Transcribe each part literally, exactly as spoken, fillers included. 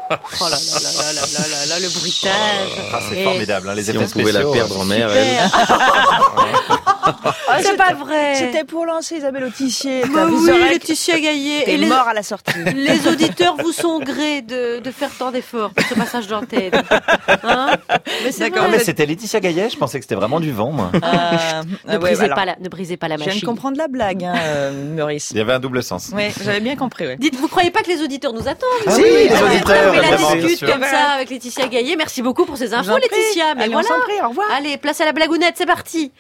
Oh là là là là là là là là, le bruitage. Ah, c'est Et formidable, hein, les Si effets on pouvait spéciaux. la perdre en mer, super. Ah, C'est pas vrai. C'était pour lancer Isabelle Autissier. Bah oui, Laetitia Gaillet. T'es Et les, mort à la sortie. les auditeurs vous sont gré de, de faire tant d'efforts pour ce passage d'antenne. Hein, mais c'est D'accord, Ah, vrai. mais c'était Laetitia Gaillet, je pensais que c'était vraiment du vent, moi. Euh, Ne, ah ouais, brisez alors, pas la, ne brisez pas la je viens de machine. comprendre la blague, hein, euh, Maurice. Il y avait un double sens. Oui, j'avais bien compris. Ouais. Dites, vous croyez pas que les auditeurs nous attendent? Ah oui, les Ah, auditeurs, mais la évidemment, bien discute sûr. comme ça avec Laetitia Gaillet. Merci beaucoup pour ces Je vous infos, en prie. Laetitia. Mais Allez, on voilà. s'en prie, au revoir. Allez, place à la blagounette, c'est parti.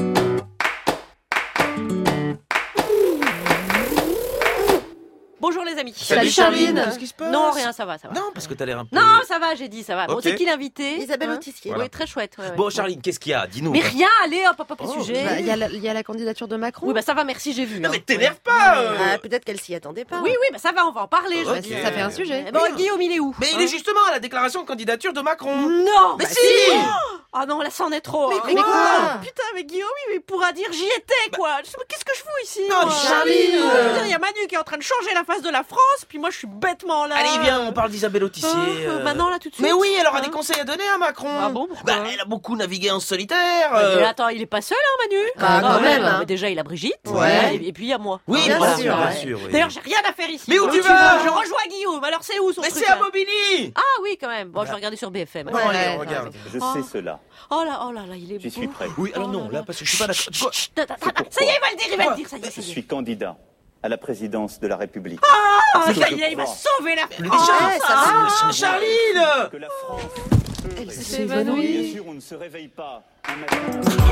Bonjour les amis. Salut, Charline. Qu'est-ce qui se passe? Non, rien, ça va, ça va. Non, parce que t'as l'air un peu... Non, ça va, j'ai dit, ça va. Bon, Ok. c'est qui l'invité? Isabelle Hein Autissier. Oui, très chouette. ouais, ouais. Bon, Charline, qu'est-ce qu'il y a? Dis-nous. Mais rien, allez, hop, hop, hop, Oh, sujet. Bah, Il y, a la- il y a la candidature de Macron. Oui, bah ça va, merci, j'ai vu. Non, hein. mais t'énerve pas euh. Ah, peut-être qu'elle s'y attendait pas. Oui, oui, bah ça va, on va en parler. je Bah, veux dire. ça fait un sujet. Eh Bon, Guillaume, il est où? Mais il est justement à la déclaration de candidature de Macron. Non! Mais bah si. Ah non, là, ça en est trop. Mais hein. quoi Oh, putain, mais Guillaume, il pourra dire j'y étais, quoi. Je sais pas, Qu'est-ce que je fous ici? Non, moi Charline. Je veux dire, il y a Manu qui est en train de changer la face de la France, puis moi, je suis bêtement là. Allez, viens, on parle d'Isabelle Autissier. Ah, euh. Maintenant, là, tout de suite. Mais oui, elle aura Hein des conseils à donner à Macron. Ah bon, pourquoi Bah, elle a beaucoup navigué en solitaire. Ouais, euh. mais attends, il est pas seul, hein, Manu? Bah, quand même, hein. Mais déjà, il a Brigitte. Ouais. Et, et puis, il y a moi. Oui, Bien voilà, sûr, bien ouais. sûr. oui. D'ailleurs, j'ai rien à faire ici. Mais où Hein, tu vas Je rejoins Guillaume. Alors, c'est où son Mais truc c'est à là Bobigny. Ah oui, quand même. Bon, je vais regarder sur B F M. Bon, allez, on regarde. Je Oh. sais cela. Oh là, oh là là, il est J'y suis beau. prêt. Oui, alors Oh non, là là, là. parce que je suis pas d'accord. Quoi Chut, attends, attends, ça y est, il va le dire, il va le dire, ça y est, ça Je y est. suis candidat à la présidence de la République. Ah, Ce que ça je y est, il va crois. sauver la Mais France. Charline, ça va. Ah, Charline. Que la France peut rester. s'est évanouie. Bien sûr, on ne se réveille pas un matin.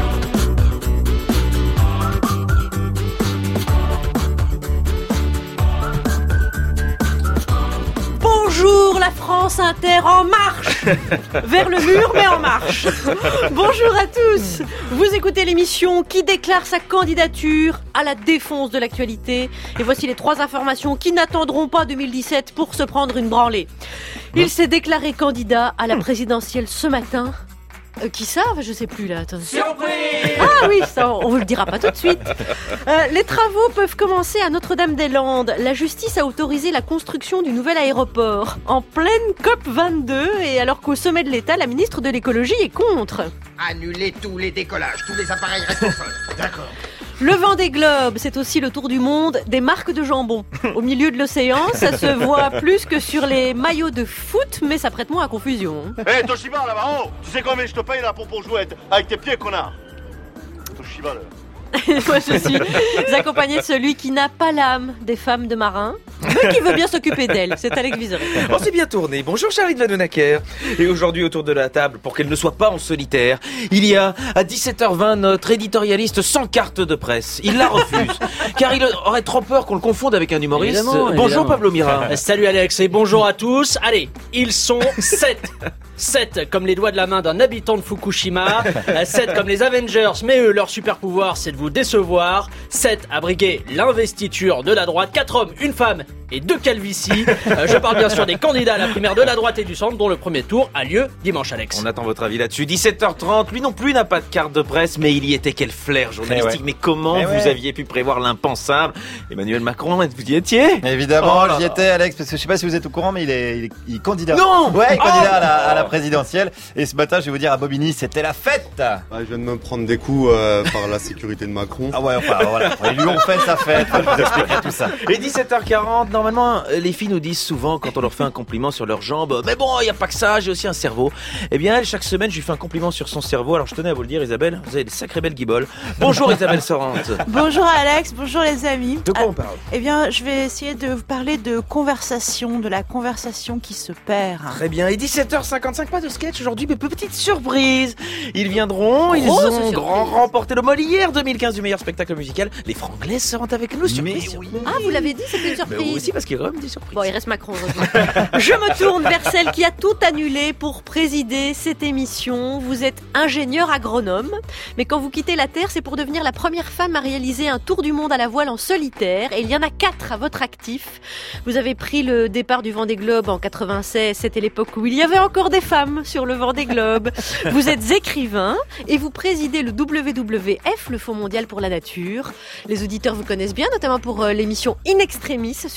Bonjour la France Inter en marche. Vers le mur mais en marche. Bonjour à tous. Vous écoutez l'émission qui déclare sa candidature à la défonce de l'actualité. Et voici les trois informations qui n'attendront pas deux mille dix-sept pour se prendre une branlée. Il s'est déclaré candidat à la présidentielle ce matin. Euh, qui ça? Je sais plus là. Attends. Surprise. Ah oui, ça, on vous le dira pas tout de suite. Euh, les travaux peuvent commencer à Notre-Dame-des-Landes. La justice a autorisé la construction du nouvel aéroport en pleine COP vingt-deux et alors qu'au sommet de l'État, la ministre de l'écologie est contre. Annulez tous les décollages, tous les appareils restent au sol. D'accord. Le Vendée Globe, c'est aussi le tour du monde des marques de jambon. Au milieu de l'océan, ça se voit plus que sur les maillots de foot, mais ça prête moins à confusion. Hé, hey, Toshiba, là-bas, oh, tu sais combien je te paye là pour pour jouer avec tes pieds, connard? Toshiba, là. Moi, je suis accompagnée de celui qui n'a pas l'âme des femmes de marins, mais qui veut bien s'occuper d'elles. C'est Alex Vizorek. On s'est bien tourné. Bonjour Charline Vanhoenacker. Et aujourd'hui autour de la table, pour qu'elle ne soit pas en solitaire, il y a à dix-sept heures vingt notre éditorialiste sans carte de presse. Il la refuse, car il aurait trop peur qu'on le confonde avec un humoriste. Évidemment, Bonjour évidemment. Pablo Mira. Euh, Salut Alex et bonjour à tous. Allez, ils sont sept. sept comme les doigts de la main d'un habitant de Fukushima. Euh, sept comme les Avengers, mais eux, leur super pouvoir, c'est de vous décevoir. sept à briguer l'investiture de la droite. quatre hommes, une femme et deux calvities. Euh, je parle bien sûr des candidats à la primaire de la droite et du centre, dont le premier tour a lieu dimanche, Alex. On attend votre avis là-dessus. dix-sept heures trente, lui non plus n'a pas de carte de presse, mais il y était. Quel flair journalistique. Eh ouais. Mais comment Eh vous ouais. aviez pu prévoir l'impensable? Emmanuel Macron, vous y étiez? Évidemment, Oh là j'y là. étais, Alex, parce que je sais pas si vous êtes au courant, mais il est, il est, il est candidat. Non. Ouais, il est candidat Oh. à, la, à la présidentielle. Et ce matin, je vais vous dire, à Bobigny, c'était la fête. Ah, je viens de me prendre des coups euh, par la sécurité de Macron. Ah ouais, enfin, voilà. Ils lui ont fait sa fête. Je vous expliquerai tout ça. Et dix-sept heures quarante, normalement, les filles nous disent souvent, quand on leur fait un compliment sur leurs jambes, mais bon, il n'y a pas que ça, j'ai aussi un cerveau. Eh bien, elle, chaque semaine, je lui fais un compliment sur son cerveau. Alors, je tenais à vous le dire, Isabelle, vous avez des sacrées belles guiboles. Bonjour, Isabelle Sorante. Bonjour Alex, bonjour les amis. De quoi on parle? Eh bien, je vais essayer de vous parler de conversation, de la conversation qui se perd. Très bien. Et dix-sept heures cinquante-cinq, pas de sketch aujourd'hui, mais petite surprise. Ils viendront, ils Grosse ont surprise. grand remporté le Molière deux mille quinze du meilleur spectacle musical. Les Franglais seront avec nous. Surprise. Mais oui. Ah, vous l'avez dit, c'était une Mais surprise. aussi parce qu'il y a quand même des surprises. Bon, il reste Macron. heureusement. Je me tourne vers celle qui a tout annulé pour présider cette émission. Vous êtes ingénieur agronome, mais quand vous quittez la Terre, c'est pour devenir la première femme à réaliser un tour du monde à la voile en solitaire. Et il y en a quatre à votre actif. Vous avez pris le départ du Vendée Globe en quatre-vingt-seize. C'était l'époque où il y avait encore des femmes sur le Vendée Globe. Vous êtes écrivain et vous présidez le W W F, le Fonds mondial pour la nature. Les auditeurs vous connaissent bien, notamment pour euh, l'émission In Extremis sur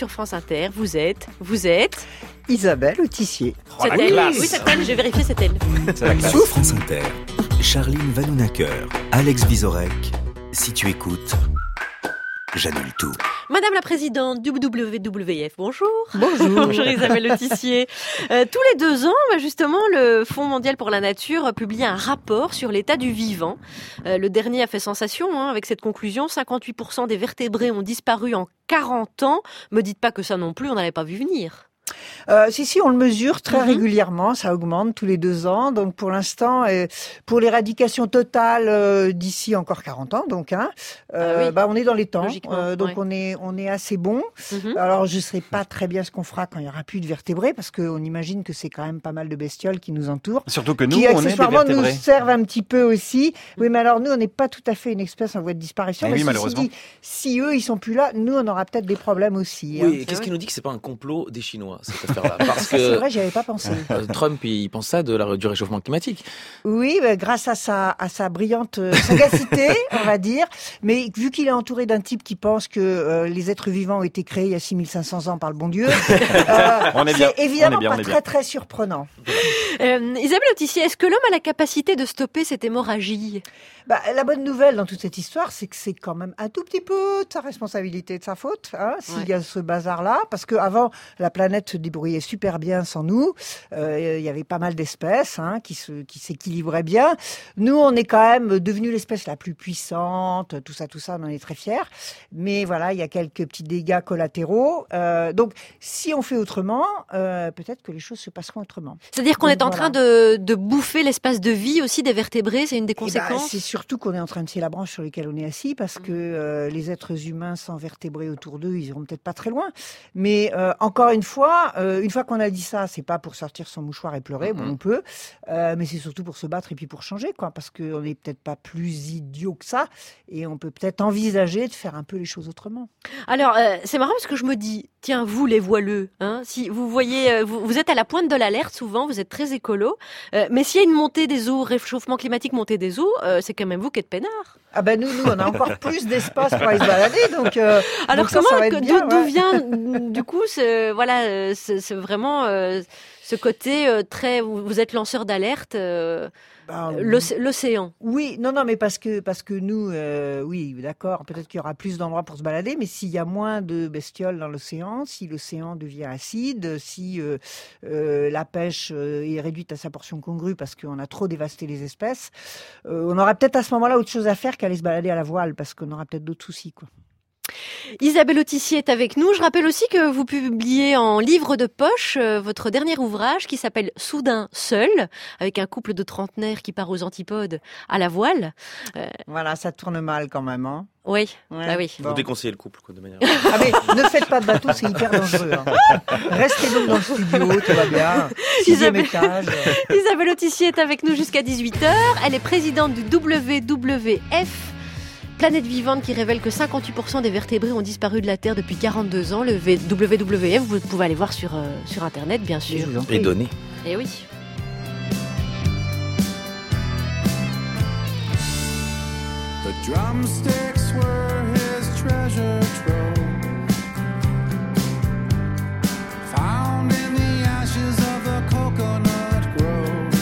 sur France Inter. Vous êtes, vous êtes... Isabelle Autissier. Oh, c'est la elle. classe. Oui, c'est elle. J'ai vérifié, c'est elle. C'est la classe. Sur France Inter, Charline Vanhoenacker, Alex Vizorek. Si tu écoutes, j'annule tout. Madame la présidente du W W F, bonjour. Bonjour. Bonjour Isabelle Autissier. Euh, tous les deux ans, bah, justement, le Fonds mondial pour la nature publie un rapport sur l'état du vivant. Euh, le dernier a fait sensation hein, avec cette conclusion. cinquante-huit pour cent des vertébrés ont disparu en quarante ans. Me dites pas que ça non plus, on n'avait pas vu venir. Euh, si, si, on le mesure très Mhm. régulièrement, ça augmente tous les deux ans. Donc pour l'instant, euh, pour l'éradication totale euh, d'ici encore quarante ans, donc, hein, euh, Ah oui. bah, on est dans les temps. Logiquement, Euh, donc ouais. on est on est assez bon. Mhm. Alors je ne sais pas très bien ce qu'on fera quand il y aura plus de vertébrés, parce qu'on imagine que c'est quand même pas mal de bestioles qui nous entourent. Surtout que nous, Qui on est des accessoirement nous vertébrés. servent un petit peu aussi. Oui, mais alors nous, on n'est pas tout à fait une espèce en voie de disparition. Eh mais oui, ceci malheureusement. dit, si eux, ils sont plus là, nous, on aura peut-être des problèmes aussi. hein. Oui, qu'est-ce qui nous dit que c'est pas un complot des Chinois, cette affaire-là? Parce Ça, c'est que vrai, j'y avais pas pensé. euh, Trump, il pense ça de la, du réchauffement climatique. Oui, bah, grâce à sa, à sa brillante euh, sagacité, on va dire. Mais vu qu'il est entouré d'un type qui pense que euh, les êtres vivants ont été créés il y a six mille cinq cents ans par le bon Dieu, euh, On est bien, c'est évidemment on est bien, pas on est très bien. très surprenant. Euh, Isabelle Autissier, est-ce que l'homme a la capacité de stopper cette hémorragie? Bah, la bonne nouvelle dans toute cette histoire, c'est que c'est quand même un tout petit peu de sa responsabilité, de sa faute, hein, s'il Ouais. y a ce bazar-là, parce que avant la planète se débrouillait super bien sans nous. Euh, il y avait pas mal d'espèces hein, qui se, qui s'équilibraient bien. Nous, on est quand même devenu l'espèce la plus puissante, tout ça, tout ça, on en est très fiers. Mais voilà, il y a quelques petits dégâts collatéraux. Euh, donc, si on fait autrement, euh, peut-être que les choses se passeront autrement. C'est-à-dire qu'on Donc, est en voilà. train de, de bouffer l'espace de vie aussi des vertébrés, c'est une des Eh ben, conséquences. c'est surtout qu'on est en train de scier la branche sur laquelle on est assis, parce que euh, les êtres humains sans vertébrés autour d'eux, ils iront peut-être pas très loin. Mais euh, encore une fois, euh, une fois qu'on a dit ça, c'est pas pour sortir son mouchoir et pleurer, bon, on peut, euh, mais c'est surtout pour se battre et puis pour changer, quoi, parce qu'on n'est peut-être pas plus idiot que ça, et on peut peut-être envisager de faire un peu les choses autrement. Alors, euh, c'est marrant parce que je me dis, tiens, vous les voileux, hein, si vous voyez, euh, vous, vous êtes à la pointe de l'alerte souvent, vous êtes très écolo, euh, mais s'il y a une montée des eaux, réchauffement climatique, montée des eaux, euh, c'est quand même vous qui êtes peinard. Ah ben nous, nous, on a encore plus d'espace pour aller se balader, donc. Euh, Alors donc ça, comment, ça va être que- bien, d'où d'où ouais. vient du coup, ce, voilà, euh, ce, ce vraiment euh, ce côté euh, très, vous, vous êtes lanceur d'alerte, euh, Bah, l'océ- l'océan. Oui, non, non, mais parce que parce que nous, euh, oui, d'accord, peut-être qu'il y aura plus d'endroits pour se balader, mais s'il y a moins de bestioles dans l'océan, si l'océan devient acide, si euh, euh, la pêche euh, est réduite à sa portion congrue parce qu'on a trop dévasté les espèces, euh, on aura peut-être à ce moment-là autre chose à faire qu'aller se balader à la voile, parce qu'on aura peut-être d'autres soucis, quoi. Isabelle Autissier est avec nous. Je rappelle aussi que vous publiez en livre de poche euh, votre dernier ouvrage qui s'appelle Soudain seul, avec un couple de trentenaires qui part aux antipodes à la voile. Euh, Voilà, ça tourne mal quand même, hein. oui, Ouais. bah oui. Bon. Vous déconseillez le couple, quoi, de manière. Ah mais ne faites pas de bateau, c'est hyper dangereux. Hein. Restez donc dans le studio, tout va bien. Sixième Isabelle- étage. Isabelle Autissier est avec nous jusqu'à dix-huit heures. Elle est présidente du W W F, Planète Vivante, qui révèle que cinquante-huit pour cent des vertébrés ont disparu de la Terre depuis quarante-deux ans. Le V- W W F, vous pouvez aller voir sur, euh, sur Internet, bien sûr. Je vous en prie. Et donner. Et oui. The drumsticks were his treasure trove, found in the ashes of the coconut grove.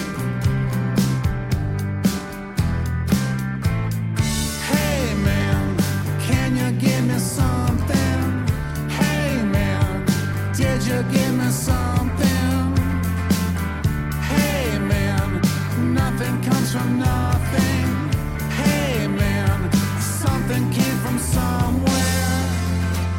Hey man, can you give me something? Hey man, did you give me something? Hey man, nothing comes from nothing. Hey man, something came from somewhere.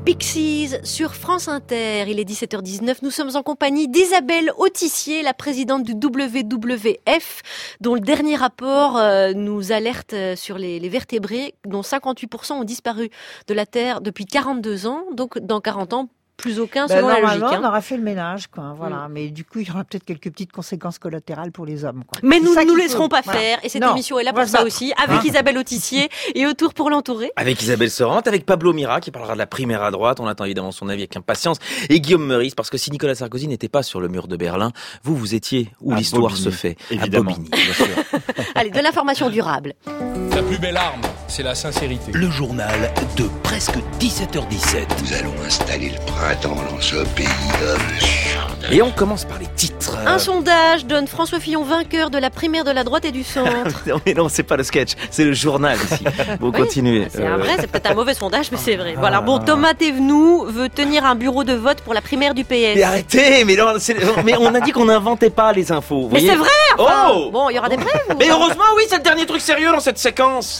Pixies sur France Inter. Il est dix-sept heures dix-neuf. Nous sommes en compagnie d'Isabelle Autissier, la présidente du W W F, dont le dernier rapport euh, nous alerte sur les, les vertébrés, dont cinquante-huit pour cent ont disparu de la Terre depuis quarante-deux ans. Donc, dans quarante ans, plus aucun, Ben, selon la logique. normalement, hein. on aura fait le ménage, quoi. Voilà. Mm. Mais du coup, il y aura peut-être quelques petites conséquences collatérales pour les hommes, quoi. Mais C'est nous ça ne nous qu'il laisserons faut. pas Voilà. faire. Et cette Non, émission est là on va pour se ça battre. aussi, avec Hein Isabelle Autissier et autour pour l'entourer. Avec Isabelle Sorante, avec Pablo Mira qui parlera de la primaire à droite. On attend évidemment son avis avec impatience. Et Guillaume Meurice, parce que si Nicolas Sarkozy n'était pas sur le mur de Berlin, vous, vous étiez où À l'histoire Bobigny, se fait. évidemment. À Bobigny, bien sûr. Allez, de l'information durable. La plus belle arme, c'est la sincérité. Le journal de presque dix-sept heures dix-sept. Nous allons installer le printemps dans ce pays d'hommes. Et on commence par les titres. Un sondage donne François Fillon vainqueur de la primaire de la droite et du centre. Non, mais non, c'est pas le sketch, c'est le journal ici. Bon, Oui, continuez. C'est un Euh, vrai, c'est peut-être un mauvais sondage, mais c'est vrai. Voilà. Bon, Thomas Thévenoud veut tenir un bureau de vote pour la primaire du P S. Mais arrêtez, mais, non, c'est- mais on a dit qu'on n'inventait pas les infos. vous Mais voyez. c'est vrai, enfin. Oh Bon, il y aura des preuves. ou- Mais heureusement, oui, c'est le dernier truc sérieux dans cette séquence.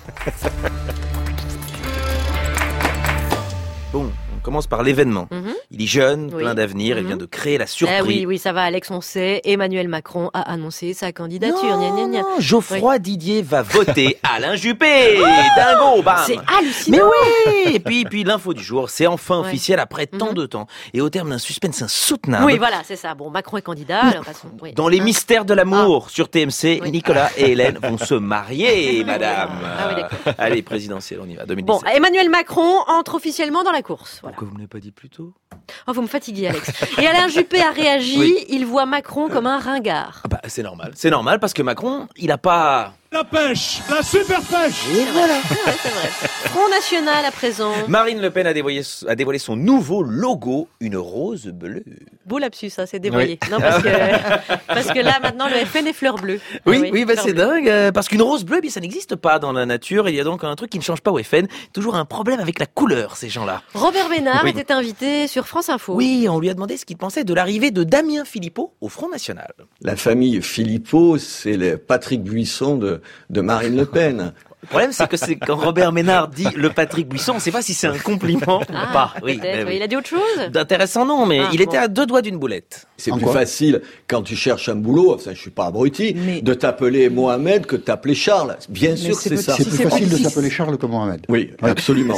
Bon, on commence par l'événement. Mhm. Il est jeune, Oui. plein d'avenir, il Mhm. vient de créer la surprise. Eh oui, oui, ça va, Alex, on sait. Emmanuel Macron a annoncé sa candidature. Gna, gna, gna. Non, Geoffroy Didier va voter Alain Juppé. Dingo, bam. C'est hallucinant. Mais oui. Et puis, puis l'info du jour, c'est enfin Ouais. officiel après tant Mhm. de temps et au terme d'un suspense insoutenable. Oui, voilà, c'est ça. Bon, Macron est candidat. Alors, passons. Oui. Dans les Hein. mystères de l'amour sur T M C, Oui. Nicolas et Hélène vont se marier, madame. Ah oui, d'accord. Allez, présidentielle, on y va. deux mille Bon, dix-sept. Emmanuel Macron entre officiellement dans la course. Voilà. Pourquoi vous ne l'avez pas dit plus tôt? Oh, vous me fatiguez, Alex. Et Alain Juppé a réagi. Oui. Il voit Macron comme un ringard. Ah bah, c'est normal. C'est normal parce que Macron, il a pas... La pêche, la super pêche. Et voilà. Ah ouais, c'est vrai. Front National à présent. Marine Le Pen a dévoilé, a dévoilé son nouveau logo, une rose bleue. Beau lapsus, ça, c'est dévoyé. Non, parce que, parce que là, maintenant, le F N est fleur bleue. Oui, Ah oui, bah fleur c'est bleue. dingue, euh, parce qu'une rose bleue, bien, ça n'existe pas dans la nature. Il y a donc un truc qui ne change pas au F N. Toujours un problème avec la couleur, ces gens-là. Robert Ménard Oui. était invité sur France Info. Oui, on lui a demandé ce qu'il pensait de l'arrivée de Damien Philippot au Front National. La famille Philippot, c'est le Patrick Buisson de, de Marine Le Pen. Le problème, c'est que c'est quand Robert Ménard dit le Patrick Buisson, on ne sait pas si c'est un compliment Ah, ou pas. Oui, peut-être. mais Oui, oui. Il a dit autre chose. D'intéressant, non, mais Ah, il était bon. à deux doigts d'une boulette. C'est plus facile quand tu cherches un boulot, enfin je suis pas abruti, de t'appeler Mohamed que de t'appeler Charles. Bien sûr que c'est ça. C'est plus facile de s'appeler Charles que Mohamed. Oui, absolument.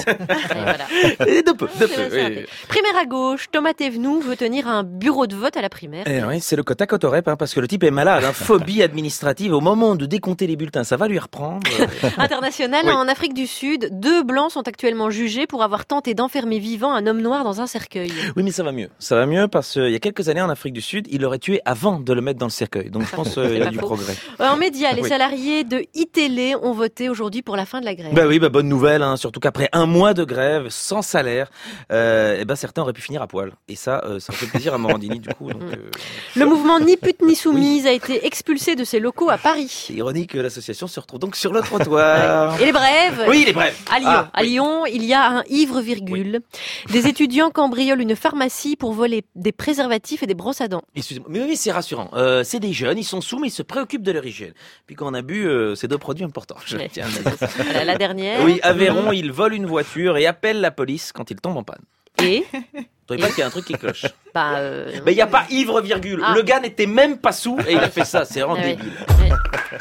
Et de peu, de peu. C'est vrai, oui. c'est Primaire à gauche, Thomas Thévenoud veut tenir un bureau de vote à la primaire. Eh oui, c'est le quota cotorep, hein, parce que le type est malade, hein, phobie administrative. Au moment de décompter les bulletins, ça va lui reprendre. International, Oui. en Afrique du Sud, deux blancs sont actuellement jugés pour avoir tenté d'enfermer vivant un homme noir dans un cercueil. Oui, mais ça va mieux. Ça va mieux parce qu'il y a quelques années en Afrique du Sud, il l'aurait tué avant de le mettre dans le cercueil. Donc je pense qu'il y a pas du faux. progrès. Euh, En médias, les Oui. salariés de iTélé ont voté aujourd'hui pour la fin de la grève. Bah oui, bah bonne nouvelle, hein, surtout qu'après un mois de grève sans salaire, euh, eh ben certains auraient pu finir à poil. Et ça, euh, ça me fait plaisir à Morandini du coup. Donc, euh, Le mouvement Ni pute ni soumise a été expulsé de ses locaux à Paris. c'est ironique que l'association se retrouve donc sur le trottoir. Et les brèves Oui, les brèves. À Lyon, Ah, à oui. Lyon, il y a un ivre virgule. Des étudiants cambriolent une pharmacie pour voler des préservatifs et des brosses à dents. Excusez-moi, mais oui, c'est rassurant. Euh, c'est des jeunes, ils sont sous, mais ils se préoccupent de leur hygiène. Puis quand on a bu, euh, c'est deux produits importants. Je Ouais. tiens à le dire. La, la dernière. Oui, Aveyron, ils volent une voiture et appellent la police quand ils tombent en panne. Et Vous trouvez pas qu'il y a un truc qui cloche? bah, euh, Mais il n'y a pas ivre virgule. Ah. Le gars n'était même pas sous et il a fait ça. C'est vraiment Ah oui. débile. Ouais.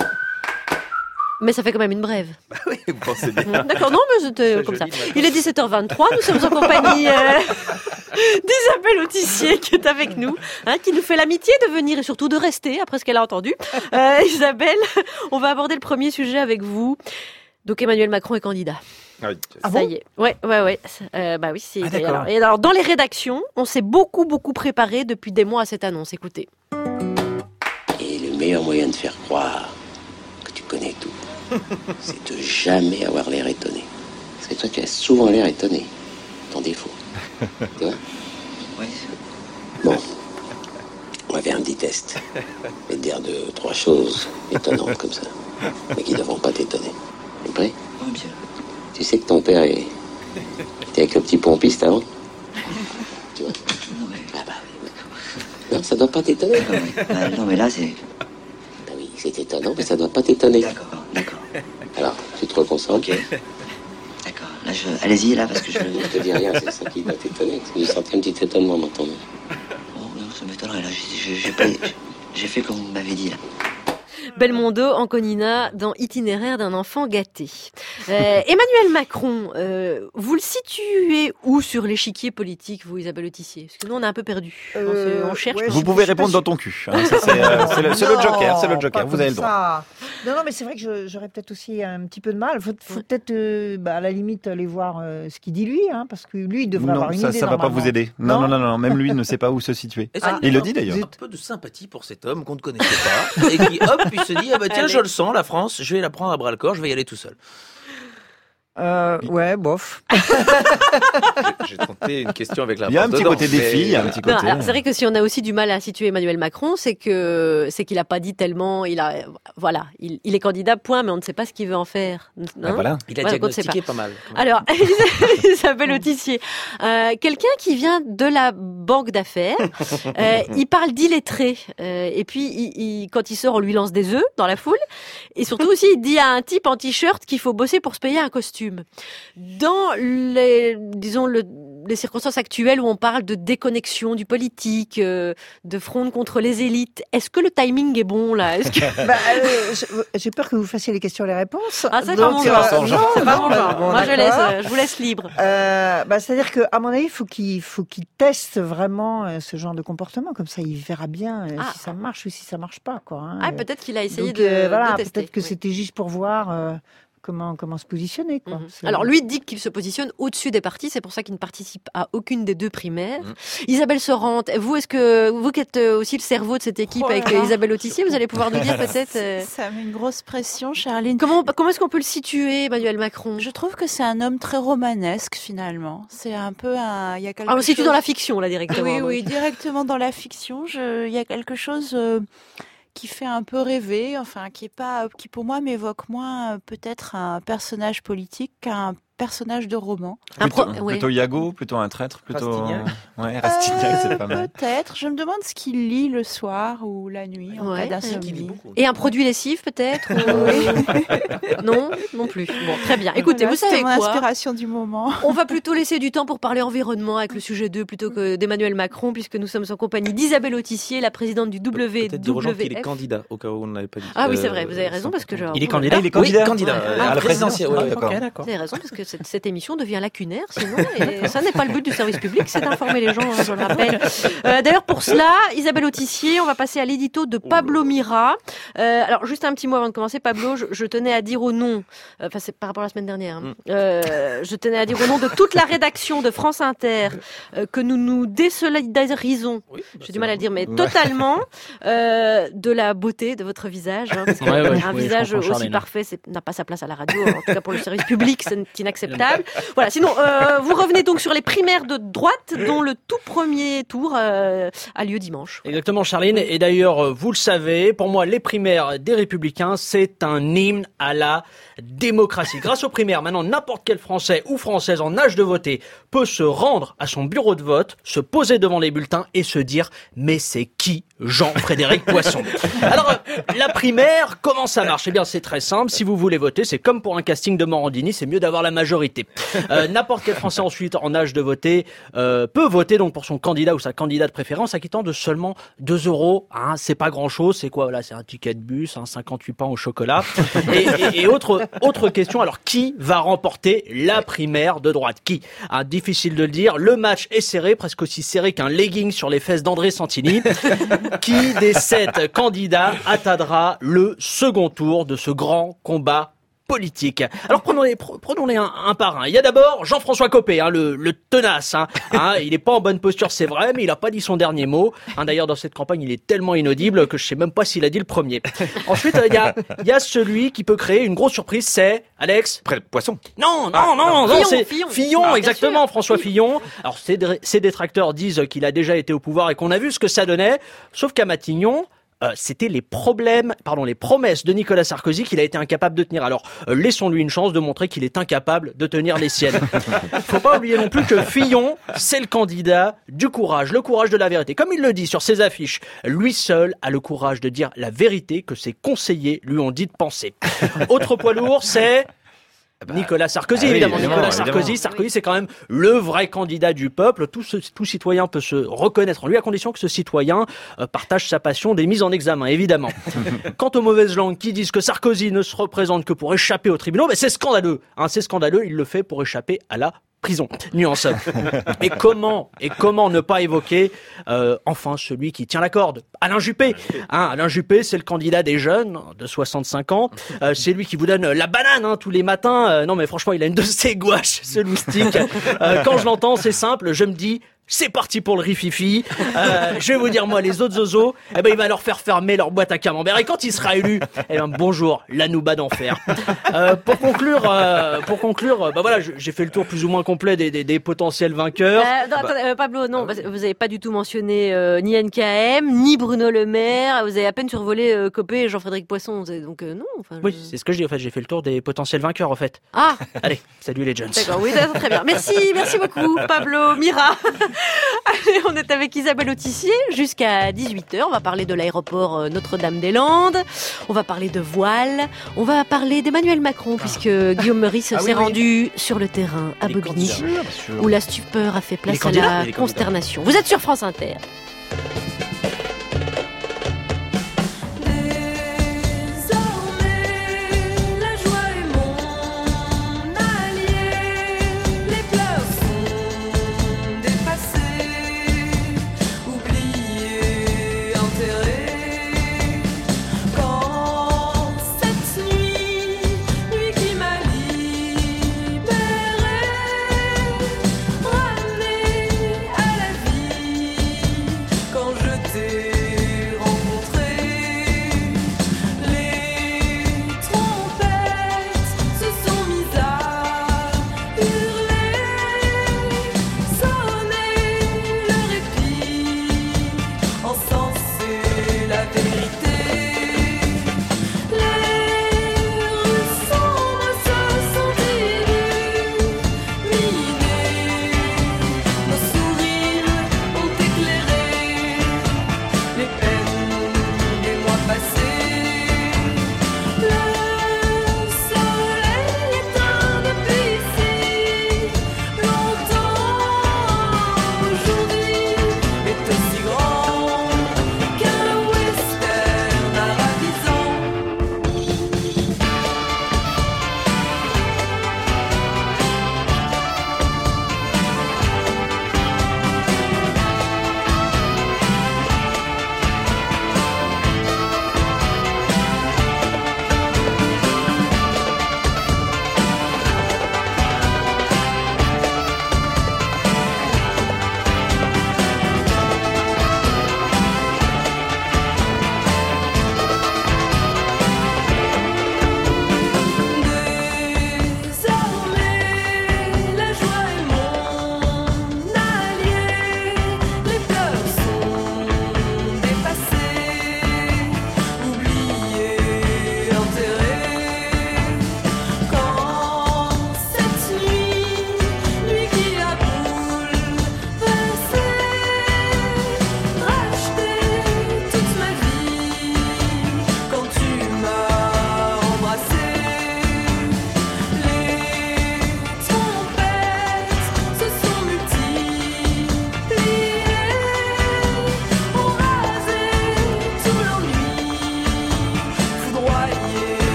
Mais ça fait quand même une brève. Oui, vous pensez bien. D'accord, non, mais c'était C'est comme ça. joli, le matin. Il est dix-sept heures vingt-trois, nous sommes en compagnie euh, d'Isabelle Autissier qui est avec nous, hein, qui nous fait l'amitié de venir et surtout de rester après ce qu'elle a entendu. Euh, Isabelle, on va aborder le premier sujet avec vous. Donc Emmanuel Macron est candidat. Ah oui. Ah ça bon y est. Ouais, ouais, ouais. Euh, bah oui, c'est. Ah, d'accord. alors, et alors, dans les rédactions, on s'est beaucoup, beaucoup préparé depuis des mois à cette annonce. Écoutez. Et le meilleur moyen de faire croire que tu connais tout, c'est de jamais avoir l'air étonné. Parce que toi, tu as souvent l'air étonné. Ton défaut. Tu vois? Oui. Bon. On va faire un petit test. Je vais te dire deux, trois choses étonnantes comme ça. Mais qui ne devront pas t'étonner. T'es prêt? Oui, bien. Tu sais que ton père est... était avec le petit pompiste avant? Tu vois? Ah bah oui. Non, ça doit pas t'étonner. Bah, non, mais là, c'est... Ah oui, c'est étonnant, mais ça doit pas t'étonner. D'accord, d'accord. Alors, tu te reconcentres. D'accord. Là, je... Allez-y, là, parce que je... Je te dis rien, c'est ça qui doit t'étonner. J'ai senti un petit étonnement dans ton nom. Oh, non, ça m'étonnerait, là. J'ai, j'ai, j'ai, pas... j'ai fait comme vous m'avez dit, là. Belmondo, Anconina, dans Itinéraire d'un enfant gâté. Euh, Emmanuel Macron, euh, vous le situez où sur l'échiquier politique, vous, Isabelle Autissier? Parce que nous, on a un peu perdu. Euh, on, se, on cherche. ouais, Vous pouvez répondre dans ton cul. Hein. Ça, c'est, euh, c'est, le, c'est le joker, c'est le joker. Vous avez le droit. Ça. Non, non, mais c'est vrai que je, j'aurais peut-être aussi un petit peu de mal. Faut, faut peut-être, euh, bah, à la limite, aller voir euh, ce qu'il dit lui, hein, parce que lui, il devrait non, avoir une ça, idée. ça va pas vous aider. Non, non, non, non, non, même lui ne sait pas où se situer. Et ça, il le dit d'ailleurs. Un peu de sympathie pour cet homme qu'on ne connaissait pas et qui, hop, il se dit, ah bah tiens, Allez. je le sens, la France, je vais la prendre à bras le corps, je vais y aller tout seul. Euh, ouais, bof. J'ai tenté une question avec la Il y a un France petit dedans, côté défi, il y a un mais- petit Non, côté. alors, c'est vrai que si on a aussi du mal à situer Emmanuel Macron, c'est que c'est qu'il a pas dit tellement. Il a, voilà, il, il est candidat, point, mais on ne sait pas ce qu'il veut en faire. Hein Ben voilà. Il a Voilà, on ne sait diagnostiqué pas mal. Alors, Isabelle Autissier, euh, quelqu'un qui vient de la banque d'affaires, euh, il parle d'illettré, euh, et puis il, il, quand il sort, on lui lance des œufs dans la foule, et surtout aussi, il dit à un type en t-shirt qu'il faut bosser pour se payer un costume. Dans les, disons, le, les circonstances actuelles où on parle de déconnexion du politique, euh, de fronde contre les élites, est-ce que le timing est bon, là? Est-ce que... Bah, euh, je- j'ai peur que vous fassiez les questions et les réponses. Ah, c'est Donc, pas mon euh, genre. non, C'est pas non, mon bah, genre. bon, Moi, je, d'accord. laisse, euh, je vous laisse libre. Euh, bah, c'est-à-dire que, à mon avis, il faut qu'il faut qu'il teste vraiment euh, ce genre de comportement. Comme ça, il verra bien euh, Ah. si ça marche ou si ça marche pas, quoi. Hein. Ah, peut-être qu'il a essayé Donc, de, euh, voilà, de tester. peut-être que Oui. c'était juste pour voir euh, comment comment se positionner, quoi. Mhm. C'est- Alors lui dit qu'il se positionne au-dessus des partis, c'est pour ça qu'il ne participe à aucune des deux primaires. Mhm. Isabelle Sorante, vous est-ce que vous qui êtes euh, aussi le cerveau de cette équipe Oh là avec là. euh, Isabelle Autissier, vous allez pouvoir nous dire peut-être euh, Ça met une grosse pression, Charline. comment comment est-ce qu'on peut le situer, Emmanuel Macron? Je trouve que c'est un homme très romanesque finalement. C'est un peu un. Il y a quelque Ah, on le situe chose- dans la fiction là directement. Oui, donc. oui, directement dans la fiction. Je... Il y a quelque chose euh, qui fait un peu rêver, enfin, qui est pas, qui pour moi m'évoque moins euh, peut-être un personnage politique qu'un personnage de roman. Un Plutôt, pro- ouais. plutôt Yago, plutôt un traître, plutôt. Rastignac. Ouais, Rastignac, c'est Euh, pas mal. Peut-être. Je me demande ce qu'il lit le soir ou la nuit en Ouais. cas Qui dit d'insomnie. beaucoup. Et un produit lessive peut-être ou- Non, non plus. Bon, très bien. Écoutez, Voilà, vous savez c'était mon quoi? inspiration du moment. On va plutôt laisser du temps pour parler environnement avec le sujet deux plutôt que d'Emmanuel Macron, puisque nous sommes en compagnie d'Isabelle Autissier, la présidente du W Peut-être dire aux gens qu'il est W F. candidat, au cas où on ne l'avait pas dit. Ah oui, c'est Euh, vrai, vous avez raison, parce que genre... Il est Oh là candidat là. il est candidat Oui, candidat Ouais. euh, Ah, à la président. présidentielle. Ah, ouais, d'accord. ok, d'accord. Vous avez raison, parce que cette, cette émission devient lacunaire, sinon, et ça n'est pas le but du service public, c'est d'informer les gens, hein, je le rappelle. Euh, D'ailleurs, pour cela, Isabelle Autissier, on va passer à l'édito de Pablo Mira. Euh, alors, juste un petit mot avant de commencer, Pablo, je, je tenais à dire au nom, euh, enfin, c'est par rapport à la semaine dernière, hein, Mm. euh, je tenais à dire au nom de toute la rédaction de France Inter euh, que nous nous désolidarisons, Oui, bah, j'ai c'est du mal à le dire, mais Ouais. totalement, euh, de la beauté de votre visage, hein, parce qu'un Ouais, ouais, un oui, je visage comprends, aussi Charlène. parfait c'est- n'a pas sa place à la radio, en tout cas pour le service public, c'est inacceptable. Voilà, sinon, euh, vous revenez donc sur les primaires de droite, dont le tout premier tour euh, a lieu dimanche. Exactement, Charline. Et d'ailleurs, euh, vous le savez, pour moi, les primaires des Républicains, c'est un hymne à la démocratie. Grâce aux primaires, maintenant, n'importe quel Français ou Française en âge de voter peut se rendre à son bureau de vote, se poser devant les bulletins et se dire « Mais c'est qui Jean-Frédéric Poisson ?» Alors, euh, la primaire, comment ça marche? Eh bien, c'est très simple. Si vous voulez voter, c'est comme pour un casting de Morandini, c'est mieux d'avoir la majorité. Euh, n'importe quel Français ensuite en âge de voter euh, peut voter donc pour son candidat ou sa candidate de préférence, acquittant de seulement deux euros. Hein, c'est pas grand-chose. C'est quoi? Voilà, c'est un ticket de bus, hein, cinquante-huit pains au chocolat. Et, et, et autre autre question. Alors, qui va remporter la primaire de droite? Qui? Hein, difficile de le dire. Le match est serré, presque aussi serré qu'un legging sur les fesses d'André Santini. Qui des sept candidats atteindra le second tour de ce grand combat politique? Alors prenons-les, pre- prenons-les un, un par un. Il y a d'abord Jean-François Copé, hein, le, le tenace. Hein, hein, il est pas en bonne posture, c'est vrai, mais il a pas dit son dernier mot. Hein, d'ailleurs, dans cette campagne, il est tellement inaudible que je sais même pas s'il a dit le premier. Ensuite, euh, il y a, il y a celui qui peut créer une grosse surprise, c'est Alex. Près de Poisson. Non, non, Ah, non, non, Fillon, c'est Fillon. Fillon, Ah, bien exactement, sûr. François Fillon. Alors, ses, dé- ses détracteurs disent qu'il a déjà été au pouvoir et qu'on a vu ce que ça donnait, sauf qu'à Matignon, Euh, c'était les problèmes, pardon, les promesses de Nicolas Sarkozy qu'il a été incapable de tenir. Alors, euh, laissons-lui une chance de montrer qu'il est incapable de tenir les siennes. Faut pas oublier non plus que Fillon, c'est le candidat du courage, le courage de la vérité. Comme il le dit sur ses affiches, lui seul a le courage de dire la vérité que ses conseillers lui ont dit de penser. Autre poids lourd, c'est Bah, Nicolas Sarkozy, ah oui, évidemment. évidemment, Nicolas Sarkozy, évidemment. Sarkozy, c'est quand même le vrai candidat du peuple. Tout, ce, tout citoyen peut se reconnaître en lui, à condition que ce citoyen euh, partage sa passion des mises en examen, évidemment. Quant aux mauvaises langues qui disent que Sarkozy ne se représente que pour échapper aux tribunaux, ben c'est scandaleux. Hein, c'est scandaleux, il le fait pour échapper à la prison. Nuance. Et comment, et comment ne pas évoquer euh, enfin celui qui tient la corde, Alain Juppé. Hein, Alain Juppé, c'est le candidat des jeunes de soixante-cinq ans. Euh, c'est lui qui vous donne la banane hein, tous les matins. Euh, non mais franchement, il a une de ses gouaches, ce loustic. Euh, quand je l'entends, c'est simple. Je me dis. C'est parti pour le rififi. Euh, je vais vous dire, moi, les autres zozos, eh ben, il va leur faire fermer leur boîte à camembert. Et quand il sera élu, eh ben, bonjour, la nouba d'enfer. Euh, pour conclure, euh, pour conclure, bah voilà, j'ai fait le tour plus ou moins complet des, des, des potentiels vainqueurs. Euh, non, bah, attendez, euh, Pablo, non, parce que vous avez pas du tout mentionné euh, ni N K M, ni Bruno Le Maire. Vous avez à peine survolé euh, Copé et Jean-Frédéric Poisson. Donc euh, non. Enfin, oui, je... c'est ce que je dis. En fait, j'ai fait le tour des potentiels vainqueurs, en fait. Ah. Allez, salut les Jones. D'accord, oui, très bien. Merci, merci beaucoup, Pablo, Mira. Allez, on est avec Isabelle Autissier jusqu'à dix-huit heures. On va parler de l'aéroport Notre-Dame-des-Landes. On va parler de voile. On va parler d'Emmanuel Macron, puisque Guillaume Meurice Ah s'est oui, oui. rendu sur le terrain à Bobigny, où la stupeur a fait place à candidats, la consternation. Vous êtes sur France Inter.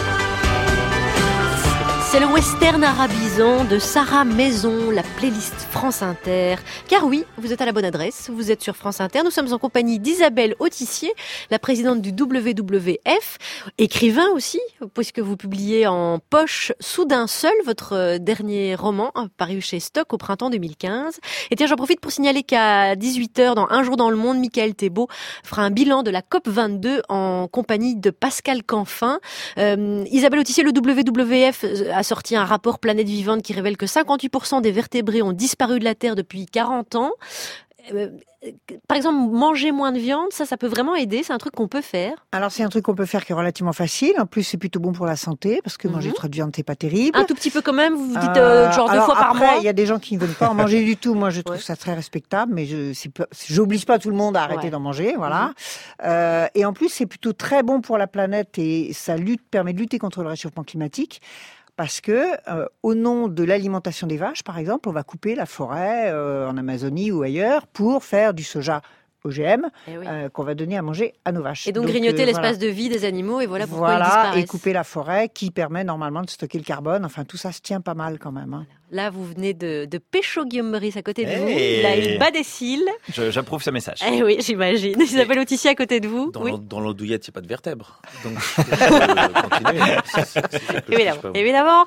C'est le western arabisant de Sarah Maison, la playlist France Inter. Car oui, vous êtes à la bonne adresse, vous êtes sur France Inter. Nous sommes en compagnie d'Isabelle Autissier, la présidente du W W F, écrivain aussi, puisque vous publiez en poche Soudain seul, votre dernier roman, paru chez Stock au printemps deux mille quinze. Et tiens, j'en profite pour signaler qu'à dix-huit heures, dans Un jour dans le monde, Michael Thébault fera un bilan de la COP vingt-deux en compagnie de Pascal Canfin. Euh, Isabelle Autissier, le W W F a sorti un rapport Planète Vivante qui révèle que cinquante-huit pour cent des vertébrés ont disparu de la Terre depuis quarante ans. Euh, par exemple, manger moins de viande, ça, ça peut vraiment aider. C'est un truc qu'on peut faire. Alors, c'est un truc qu'on peut faire qui est relativement facile. En plus, c'est plutôt bon pour la santé parce que mm-hmm. manger trop de viande, c'est pas terrible. Un tout petit peu quand même. Vous vous dites euh, genre deux fois après, par mois. Il y a des gens qui ne veulent pas en manger du tout. Moi, je trouve ouais. ça très respectable, mais je, c'est, j'oblige pas tout le monde à arrêter ouais. d'en manger. Voilà. Mm-hmm. Euh, et en plus, c'est plutôt très bon pour la planète et ça lutte, permet de lutter contre le réchauffement climatique. Parce que, euh, au nom de l'alimentation des vaches, par exemple, on va couper la forêt euh, en Amazonie ou ailleurs pour faire du soja O G M eh oui. euh, qu'on va donner à manger à nos vaches. Et donc, donc grignoter euh, l'espace voilà. de vie des animaux et voilà pourquoi voilà, ils disparaissent. Et couper la forêt qui permet normalement de stocker le carbone. Enfin, tout ça se tient pas mal quand même. Hein. Voilà. Là, vous venez de, de pécho Guillaume Meurice à côté de hey. vous. Il a une bas des cils. Je, j'approuve ce message. Eh oui, j'imagine. Isabelle Autissier à côté de vous. Dans, oui. dans l'andouillette, il n'y a pas de vertèbres. Donc, je peux continuer. C'est, c'est, c'est évidemment. évidemment.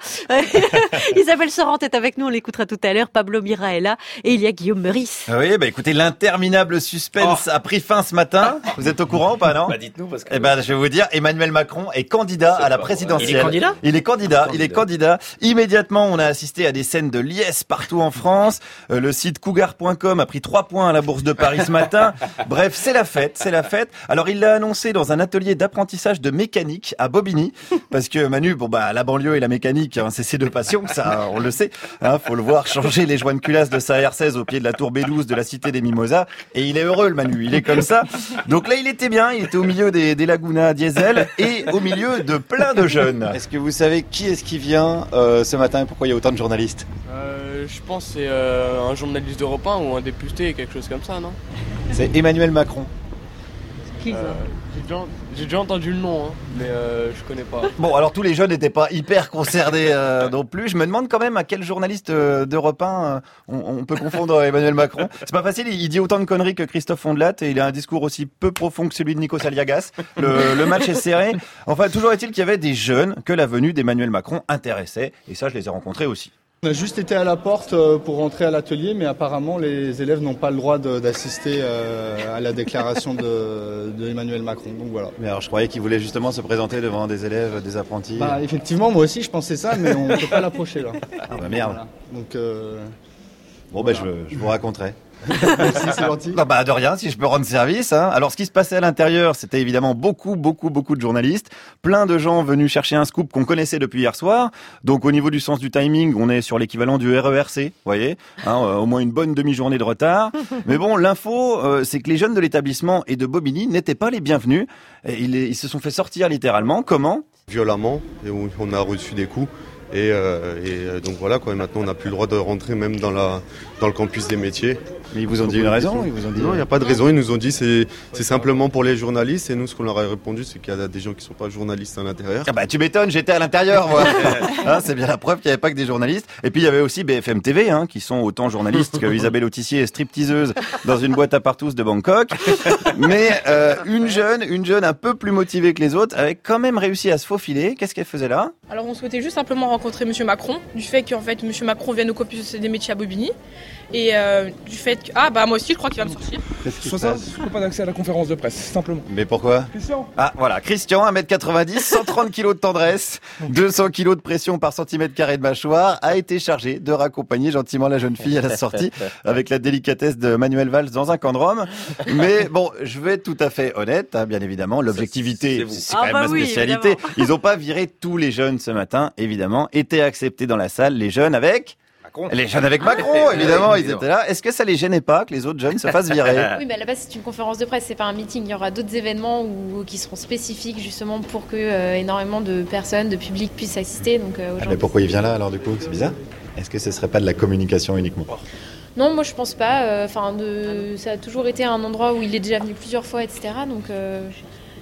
Isabelle Sorrent est avec nous. On l'écoutera tout à l'heure. Pablo Mira est là. Et il y a Guillaume Meurice. Oui, bah écoutez, l'interminable suspense oh. a pris fin ce matin. Vous êtes au courant ou pas, non? Bah, dites-nous parce que. Eh ben, je vais vous dire, Emmanuel Macron est candidat c'est à la présidentielle. Il est candidat? Il est candidat. Il est candidat. Immédiatement, on a assisté à des scènes de liesse partout en France. Euh, le site cougar point com a pris trois points à la Bourse de Paris ce matin. Bref, c'est la fête, c'est la fête. Alors, il l'a annoncé dans un atelier d'apprentissage de mécanique à Bobigny. Parce que Manu, bon bah, la banlieue et la mécanique, hein, c'est ses deux passions, ça, on le sait. Hein, faut le voir changer les joints de culasse de sa R seize au pied de la tour B douze de la cité des Mimosas. Et il est heureux, le Manu. Il est comme ça. Donc là, il était bien. Il était au milieu des, des Laguna diesel et au milieu de plein de jeunes. Est-ce que vous savez qui est-ce qui vient euh, ce matin et pourquoi il y a autant de journalistes? euh, Je pense que c'est euh, un journaliste d'Europe un ou un député, quelque chose comme ça, non? C'est Emmanuel Macron. Qui ça euh, j'ai, déjà, j'ai déjà entendu le nom, hein, mais euh, je connais pas. Bon, alors tous les jeunes n'étaient pas hyper concernés euh, non plus. Je me demande quand même à quel journaliste euh, d'Europe un euh, on, on peut confondre Emmanuel Macron. C'est pas facile, il dit autant de conneries que Christophe Ondelat et il a un discours aussi peu profond que celui de Nikos Aliagas. Le, le match est serré. Enfin, toujours est-il qu'il y avait des jeunes que la venue d'Emmanuel Macron intéressait et ça, je les ai rencontrés aussi. On a juste été à la porte pour rentrer à l'atelier, mais apparemment les élèves n'ont pas le droit de, d'assister à la déclaration de, de Emmanuel Macron. Donc voilà. Mais alors je croyais qu'il voulait justement se présenter devant des élèves, des apprentis. Bah effectivement, moi aussi je pensais ça, mais on ne peut pas l'approcher là. Ah bah merde. Voilà. Donc euh, bon voilà. bah je, je vous raconterai. Merci, c'est gentil. Non, bah, de rien, si je peux rendre service, hein. Alors, ce qui se passait à l'intérieur, c'était évidemment beaucoup, beaucoup, beaucoup de journalistes. Plein de gens venus chercher un scoop qu'on connaissait depuis hier soir. Donc, au niveau du sens du timing, on est sur l'équivalent du R E R C, vous voyez, hein, euh, au moins une bonne demi-journée de retard. Mais bon, l'info, euh, c'est que les jeunes de l'établissement et de Bobigny n'étaient pas les bienvenus. Et ils, ils se sont fait sortir littéralement. Comment? Violemment, et on a reçu des coups. Et, euh, et donc voilà quoi. Et maintenant on n'a plus le droit de rentrer même dans la dans le campus des métiers. Mais ils vous ont dit une raison? Ils vous ont dit non, il n'y a pas de raison. Ils nous ont dit c'est c'est simplement pour les journalistes. Et nous, ce qu'on leur a répondu, c'est qu'il y a des gens qui sont pas journalistes à l'intérieur. Ah bah tu m'étonnes, j'étais à l'intérieur moi. Hein, c'est bien la preuve qu'il n'y avait pas que des journalistes. Et puis il y avait aussi B F M T V, hein, qui sont autant journalistes que Isabelle Autissier est stripteaseuse dans une boîte à partous de Bangkok. Mais euh, une jeune, une jeune un peu plus motivée que les autres, avait quand même réussi à se faufiler. Qu'est-ce qu'elle faisait là? Alors on souhaitait juste simplement rencontrer Monsieur Macron, du fait qu'en fait Monsieur Macron vienne au campus des métiers à Bobigny, et euh, du fait que ah bah moi aussi je crois qu'il va me sortir. Qu'est-ce qui se passe? Je n'ai pas d'accès à la conférence de presse, simplement. Mais pourquoi? Christian. Ah voilà, Christian, un mètre quatre-vingt-dix, cent trente kilos de tendresse, deux cents kilos de pression par centimètre carré de mâchoire, a été chargé de raccompagner gentiment la jeune fille à la sortie, avec la délicatesse de Manuel Valls dans un camp de Rome. Mais bon, je vais être tout à fait honnête, hein, bien évidemment, l'objectivité, c'est, c'est quand ah même bah ma spécialité. Oui, ils n'ont pas viré tous les jeunes ce matin, évidemment, étaient acceptés dans la salle, les jeunes avec... Macron. Les jeunes avec Macron, ah, évidemment, ils étaient là. Est-ce que ça les gênait pas que les autres jeunes se fassent virer? Oui, mais à la base, c'est une conférence de presse, c'est pas un meeting. Il y aura d'autres événements où, qui seront spécifiques justement pour que euh, énormément de personnes, de public puissent assister. Donc, euh, ah, mais pourquoi il vient là alors du coup? C'est bizarre. Est-ce que ce serait pas de la communication uniquement? Non, moi je pense pas. Enfin, euh, de... ça a toujours été un endroit où il est déjà venu plusieurs fois, et cetera. Donc, euh,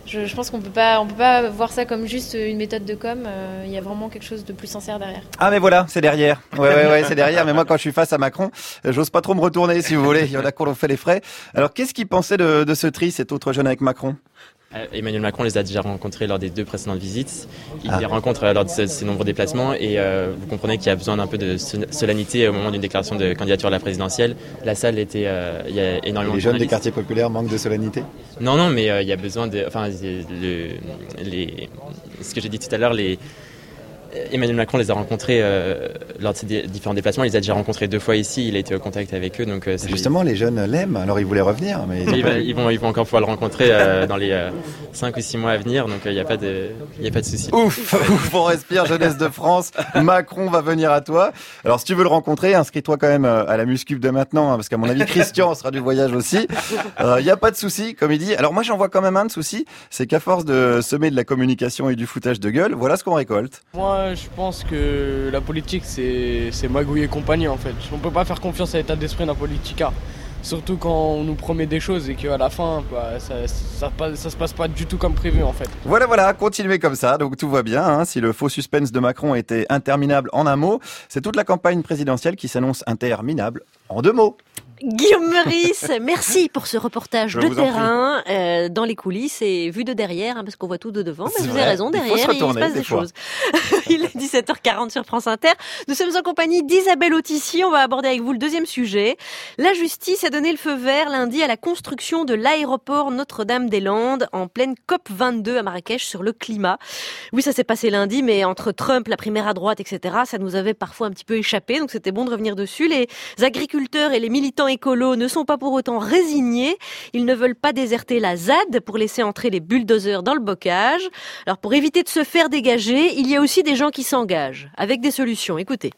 Je, je pense qu'on peut pas, on peut pas voir ça comme juste une méthode de com. Euh, Il y a vraiment quelque chose de plus sincère derrière. Ah mais voilà, c'est derrière. Ouais ouais ouais, c'est derrière. Mais moi quand je suis face à Macron, j'ose pas trop me retourner si vous voulez. Il y en a qui ont fait les frais. Alors qu'est-ce qu'il pensait de, de ce tri, cet autre jeune avec Macron? Emmanuel Macron les a déjà rencontrés lors des deux précédentes visites. Il Ah. les rencontre lors de ses, ses nombreux déplacements et euh, vous comprenez qu'il y a besoin d'un peu de solennité au moment d'une déclaration de candidature à la présidentielle. La salle était, euh, il y a énormément Les de jeunes des journalistes. quartiers populaires manquent de solennité? Non, non, mais euh, il y a besoin de, enfin, le, les, ce que j'ai dit tout à l'heure, les Emmanuel Macron les a rencontrés euh, lors de ses dé- différents déplacements. Il les a déjà rencontrés deux fois ici. Il a été au contact avec eux. Donc, euh, c'est- Justement, les jeunes l'aiment, alors ils voulaient revenir. Mais ils ont ils, pas va- pu. ils vont, ils vont encore pouvoir le rencontrer euh, dans les euh, cinq ou six mois à venir. Donc, il n'y a pas de, il y a pas de souci. Ouf, ouf, on respire, jeunesse de France. Macron va venir à toi. Alors, si tu veux le rencontrer, inscris-toi quand même euh, à la Muscube de maintenant, hein, parce qu'à mon avis, Christian sera du voyage aussi. Il euh, y a pas de souci, comme il dit. Alors, moi, j'en vois quand même un de souci, c'est qu'à force de semer de la communication et du foutage de gueule, voilà ce qu'on récolte. Moi, je pense que la politique, c'est c'est magouille et compagnie en fait. On peut pas faire confiance à l'état d'esprit d'un politicard. Surtout quand on nous promet des choses et qu'à la fin, bah, ça, ça, ça, ça se passe pas du tout comme prévu en fait. Voilà, voilà, continuez comme ça, donc tout va bien. Hein. Si le faux suspense de Macron était interminable en un mot, c'est toute la campagne présidentielle qui s'annonce interminable en deux mots. Guillaume Meurice, merci pour ce reportage Je de vous en terrain euh, dans les coulisses et vu de derrière, hein, parce qu'on voit tout de devant. Mais C'est vous vrai, avez raison, il faut derrière, se il, se retourner, passe des des fois. choses. Il est dix-sept heures quarante sur France Inter. Nous sommes en compagnie d'Isabelle Autissier. On va aborder avec vous le deuxième sujet. La justice a donné le feu vert lundi à la construction de l'aéroport Notre-Dame-des-Landes en pleine COP vingt-deux à Marrakech sur le climat. Oui, ça s'est passé lundi, mais entre Trump, la primaire à droite, et cetera, ça nous avait parfois un petit peu échappé, donc c'était bon de revenir dessus. Les agriculteurs et les militants écolos ne sont pas pour autant résignés. Ils ne veulent pas déserter la Z A D pour laisser entrer les bulldozers dans le bocage. Alors pour éviter de se faire dégager, il y a aussi des gens qui s'engagent avec des solutions. Écoutez.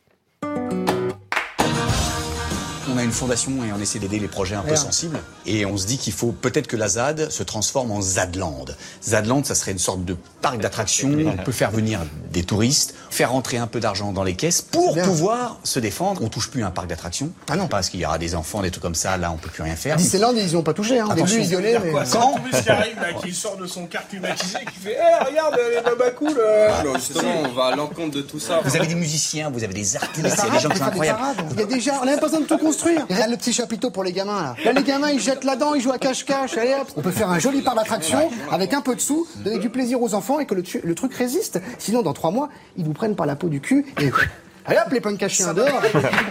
On a une fondation et on essaie d'aider les projets un peu Ouais. sensibles. Et on se dit qu'il faut peut-être que la Z A D se transforme en Zadland. Zadland, ça serait une sorte de parc d'attractions. On peut faire venir des touristes, faire rentrer un peu d'argent dans les caisses pour Bien. pouvoir se défendre. On touche plus à un parc d'attractions. Ah non. Parce qu'il y aura des enfants, des trucs comme ça. Là, on peut plus rien faire. Disneyland, ils y ont pas touché. Hein. Au Attention. début, ils gueulaient, mais... Quand Un touriste qui arrive, là, qui sort de son car climatisé, qui fait Eh, regarde, les babacools euh. Alors justement, on va à l'encontre de tout ça. Vous avez des musiciens, vous avez des artistes, il y a des gens qui sont incroyables. Il y a déjà, on n'a même pas besoin de tout construire. Regarde le petit chapiteau pour les gamins là. Là les gamins ils jettent là-dedans, ils jouent à cache-cache. Allez hop, on peut faire un joli parc d'attractions avec un peu de sous, donner du plaisir aux enfants et que le, tu- le truc résiste. Sinon dans trois mois ils vous prennent par la peau du cul et allez hop les punks cachés dehors.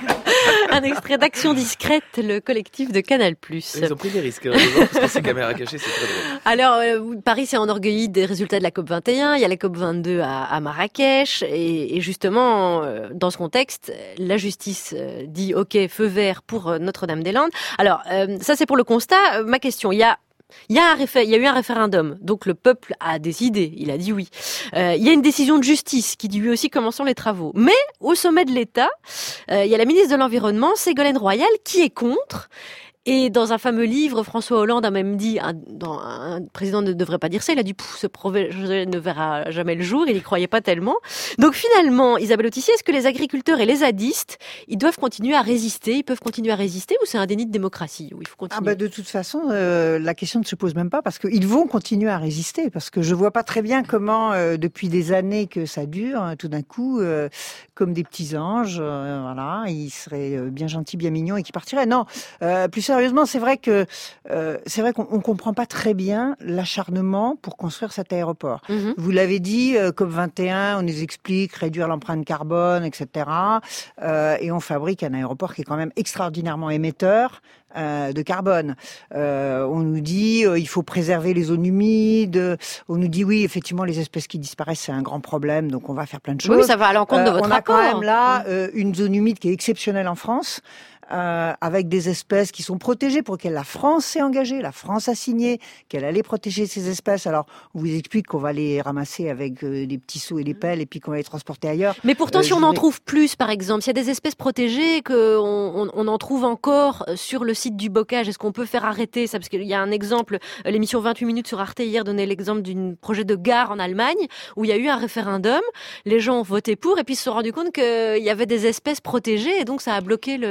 Un extrait d'Action discrète, le collectif de Canal+. Ils ont pris des risques, heureusement, parce que ces caméras cachées, c'est très drôle. Alors, euh, Paris s'est enorgueilli des résultats de la COP vingt et un, il y a la COP vingt-deux à, à Marrakech, et, et justement, euh, dans ce contexte, la justice euh, dit « Ok, feu vert pour euh, Notre-Dame-des-Landes ». Alors, euh, ça c'est pour le constat. Euh, ma question, il y a... Il y, a un réfé- il y a eu un référendum, donc le peuple a décidé, il a dit oui. Euh, il y a une décision de justice qui dit lui aussi commençons les travaux. Mais au sommet de l'État, euh, il y a la ministre de l'Environnement, Ségolène Royal, qui est contre. Et dans un fameux livre, François Hollande a même dit, un, dans, un président ne devrait pas dire ça, il a dit, ce projet ne verra jamais le jour, il n'y croyait pas tellement. Donc finalement, Isabelle Autissier, est-ce que les agriculteurs et les zadistes, ils doivent continuer à résister, ils peuvent continuer à résister, ou c'est un déni de démocratie, où il faut continuer? Ah bah de toute façon, euh, la question ne se pose même pas parce qu'ils vont continuer à résister. Parce que je vois pas très bien comment, euh, depuis des années que ça dure, hein, tout d'un coup, euh, comme des petits anges, euh, voilà, ils seraient euh, bien gentils, bien mignons et qui partiraient. Non, euh, plus sérieusement, c'est vrai que euh, c'est vrai qu'on on comprend pas très bien l'acharnement pour construire cet aéroport. Mm-hmm. Vous l'avez dit, euh, COP vingt et un, on nous explique réduire l'empreinte carbone, et cetera. Euh, et on fabrique un aéroport qui est quand même extraordinairement émetteur euh, de carbone. Euh, on nous dit euh, il faut préserver les zones humides. On nous dit oui, effectivement, les espèces qui disparaissent c'est un grand problème, donc on va faire plein de choses. Oui, ça va à l'encontre de Euh, votre on a rapport. quand même là euh, une zone humide qui est exceptionnelle en France. Euh, avec des espèces qui sont protégées pour lesquelles la France s'est engagée, la France a signé qu'elle allait protéger ces espèces. Alors, on vous explique qu'on va les ramasser avec euh, des petits seaux et des pelles et puis qu'on va les transporter ailleurs. Mais pourtant, Euh, si je on en voulais- trouve plus, par exemple, s'il y a des espèces protégées qu'on on, on en trouve encore sur le site du bocage, est-ce qu'on peut faire arrêter ça? Parce qu'il y a un exemple, euh, l'émission vingt-huit minutes sur Arte hier donnait l'exemple d'un projet de gare en Allemagne où il y a eu un référendum, les gens ont voté pour et puis ils se sont rendus compte qu'il y avait des espèces protégées et donc ça a bloqué le... Eh ben il y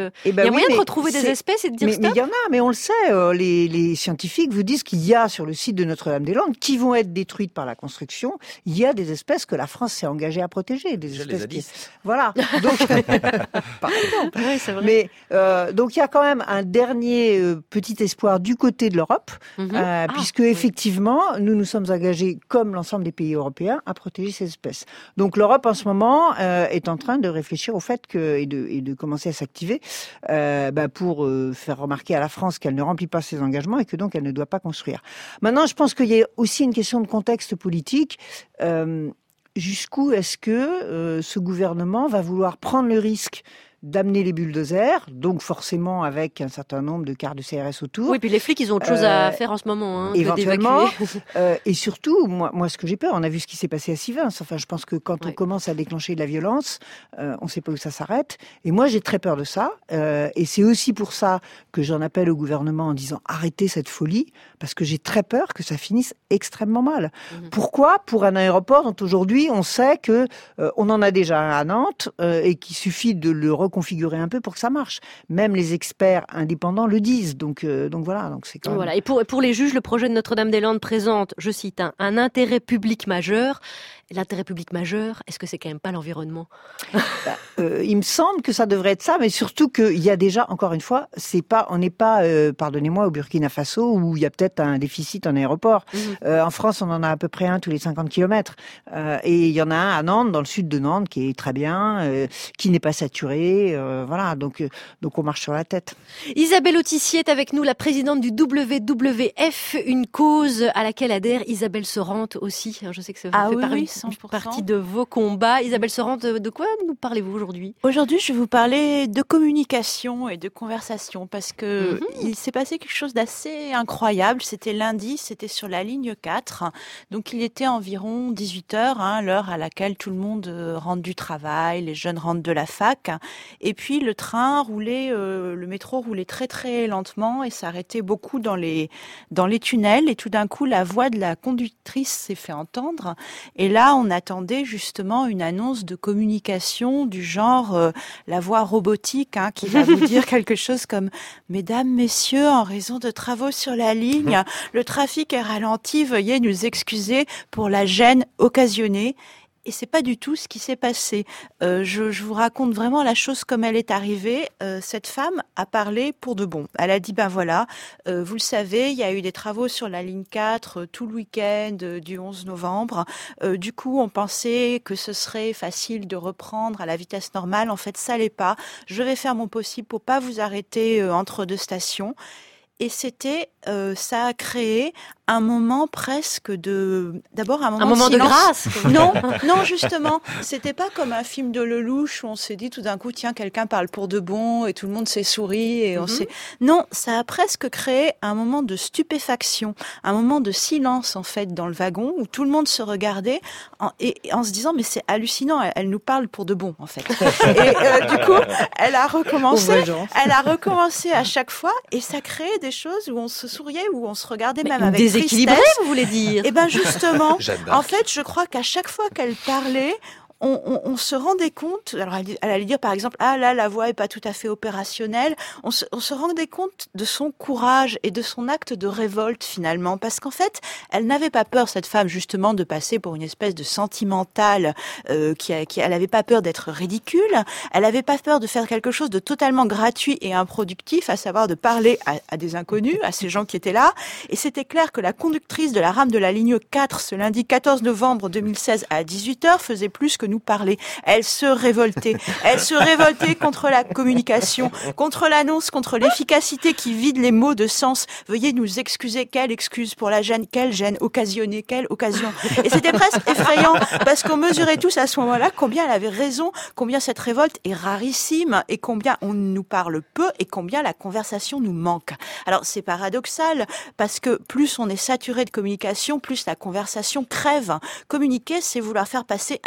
y a oui, moyen mais de retrouver des c'est- espèces et de dire mais, stop. mais il y en a, mais on le sait. euh, les, les scientifiques vous disent qu'il y a sur le site de Notre-Dame-des-Landes, qui vont être détruites par la construction, il y a des espèces que la France s'est engagée à protéger. Des Déjà, espèces les qui... zadistes. Voilà. Donc, par exemple. Oui, c'est vrai. Mais euh, donc il y a quand même un dernier euh, petit espoir du côté de l'Europe, Mhm. euh, Ah, puisque oui. effectivement nous nous sommes engagés, comme l'ensemble des pays européens, à protéger ces espèces. Donc l'Europe en ce moment euh, est en train de réfléchir au fait que et de, et de commencer à s'activer euh, bah, pour euh, faire remarquer à la France qu'elle ne remplit pas ses engagements et que donc elle ne doit pas construire. Maintenant, je pense qu'il y a aussi une question de contexte politique. Euh, jusqu'où est-ce que euh, ce gouvernement va vouloir prendre le risque d'amener les bulldozers, donc forcément avec un certain nombre de quarts de C R S autour. Oui, puis les flics, ils ont autre chose Euh, à faire en ce moment, hein, que éventuellement. d'évacuer. Euh, et surtout, moi, moi, ce que j'ai peur, on a vu ce qui s'est passé à Sivins. Enfin, je pense que quand on commence à déclencher de la violence, euh, on ne sait pas où ça s'arrête. Et moi, j'ai très peur de ça. Euh, et c'est aussi pour ça que j'en appelle au gouvernement en disant arrêtez cette folie, parce que j'ai très peur que ça finisse extrêmement mal. Mhm. Pourquoi ? Pour un aéroport dont aujourd'hui on sait que euh, on en a déjà un à Nantes euh, et qu'il suffit de le reconfigurer un peu pour que ça marche. Même les experts indépendants le disent. Donc, euh, donc voilà. Donc c'est quand même... Voilà. Et pour, pour les juges, le projet de Notre-Dame-des-Landes présente, je cite, un, un intérêt public majeur. L'intérêt public majeur, est-ce que c'est quand même pas l'environnement ? Euh, il me semble que ça devrait être ça, mais surtout qu'il y a déjà, encore une fois, c'est pas, on n'est pas, euh, pardonnez-moi, au Burkina Faso où il y a peut-être un déficit en aéroport. Mhm. Euh, en France, on en a à peu près un tous les cinquante kilomètres. Euh, et il y en a un à Nantes, dans le sud de Nantes, qui est très bien, euh, qui n'est pas saturé. Euh, voilà, donc, euh, donc on marche sur la tête. Isabelle Autissier est avec nous, la présidente du W W F, une cause à laquelle adhère Isabelle Sorante aussi. Je sais que ça Ah fait oui, par- oui, une cent pour cent. partie de vos combats. Isabelle Sorante, de quoi nous parlez-vous aujourd'hui ? Aujourd'hui, je vais vous parler de communication et de conversation parce que Mhm. il s'est passé quelque chose d'assez incroyable. C'était lundi, c'était sur la ligne quatre. Donc, il était environ dix-huit heures, hein, l'heure à laquelle tout le monde euh, rentre du travail, les jeunes rentrent de la fac. Et puis, le train roulait, euh, le métro roulait très, très lentement et s'arrêtait beaucoup dans les, dans les tunnels. Et tout d'un coup, la voix de la conductrice s'est fait entendre. Et là, on attendait justement une annonce de communication du genre euh, la voix robotique hein, qui va vous dire quelque chose comme « Mesdames, messieurs, en raison de travaux sur la ligne, le trafic est ralenti, veuillez nous excuser pour la gêne occasionnée ». Et c'est pas du tout ce qui s'est passé. Euh, je, je vous raconte vraiment la chose comme elle est arrivée. Euh, cette femme a parlé pour de bon. Elle a dit, ben voilà, euh, vous le savez, il y a eu des travaux sur la ligne quatre euh, tout le week-end euh, du onze novembre. Euh, du coup, on pensait que ce serait facile de reprendre à la vitesse normale. En fait, ça l'est pas. Je vais faire mon possible pour pas vous arrêter euh, entre deux stations. Et c'était, euh, ça a créé un moment presque de, d'abord un moment, Un moment de silence. grâce. Non, non, justement, c'était pas comme un film de Lelouch où on s'est dit tout d'un coup, tiens, quelqu'un parle pour de bon et tout le monde s'est souri et on Mhm. s'est. Non, ça a presque créé un moment de stupéfaction, un moment de silence en fait dans le wagon où tout le monde se regardait en, et, et en se disant mais c'est hallucinant, elle, elle nous parle pour de bon en fait. Et euh, du coup, elle a recommencé, Pauvre gens. elle a recommencé à chaque fois et ça créait des choses où on se souriait, où on se regardait même avec déséquilibré, tristesse. vous voulez dire ? Eh ben justement, Jeanne d'Arc. en fait, je crois qu'à chaque fois qu'elle parlait, on, on, on se rendait compte, alors elle, elle allait dire par exemple, ah là, la voix est pas tout à fait opérationnelle, on se, on se rendait compte de son courage et de son acte de révolte finalement, parce qu'en fait, elle n'avait pas peur, cette femme, justement, de passer pour une espèce de sentimentale, euh, qui, a, qui, elle avait pas peur d'être ridicule, elle avait pas peur de faire quelque chose de totalement gratuit et improductif, à savoir de parler à, à des inconnus, à ces gens qui étaient là, et c'était clair que la conductrice de la rame de la ligne quatre, ce lundi quatorze novembre deux mille seize à dix-huit heures, faisait plus que nous parler. Elle se révoltait. Elle se révoltait contre la communication, contre l'annonce, contre l'efficacité qui vide les mots de sens. Veuillez nous excuser. Quelle excuse pour la gêne, quelle gêne occasionnée, quelle occasion. Et c'était presque effrayant parce qu'on mesurait tous à ce moment-là combien elle avait raison, combien cette révolte est rarissime et combien on nous parle peu et combien la conversation nous manque. Alors c'est paradoxal parce que plus on est saturé de communication, plus la conversation crève. Communiquer, c'est vouloir faire passer un message.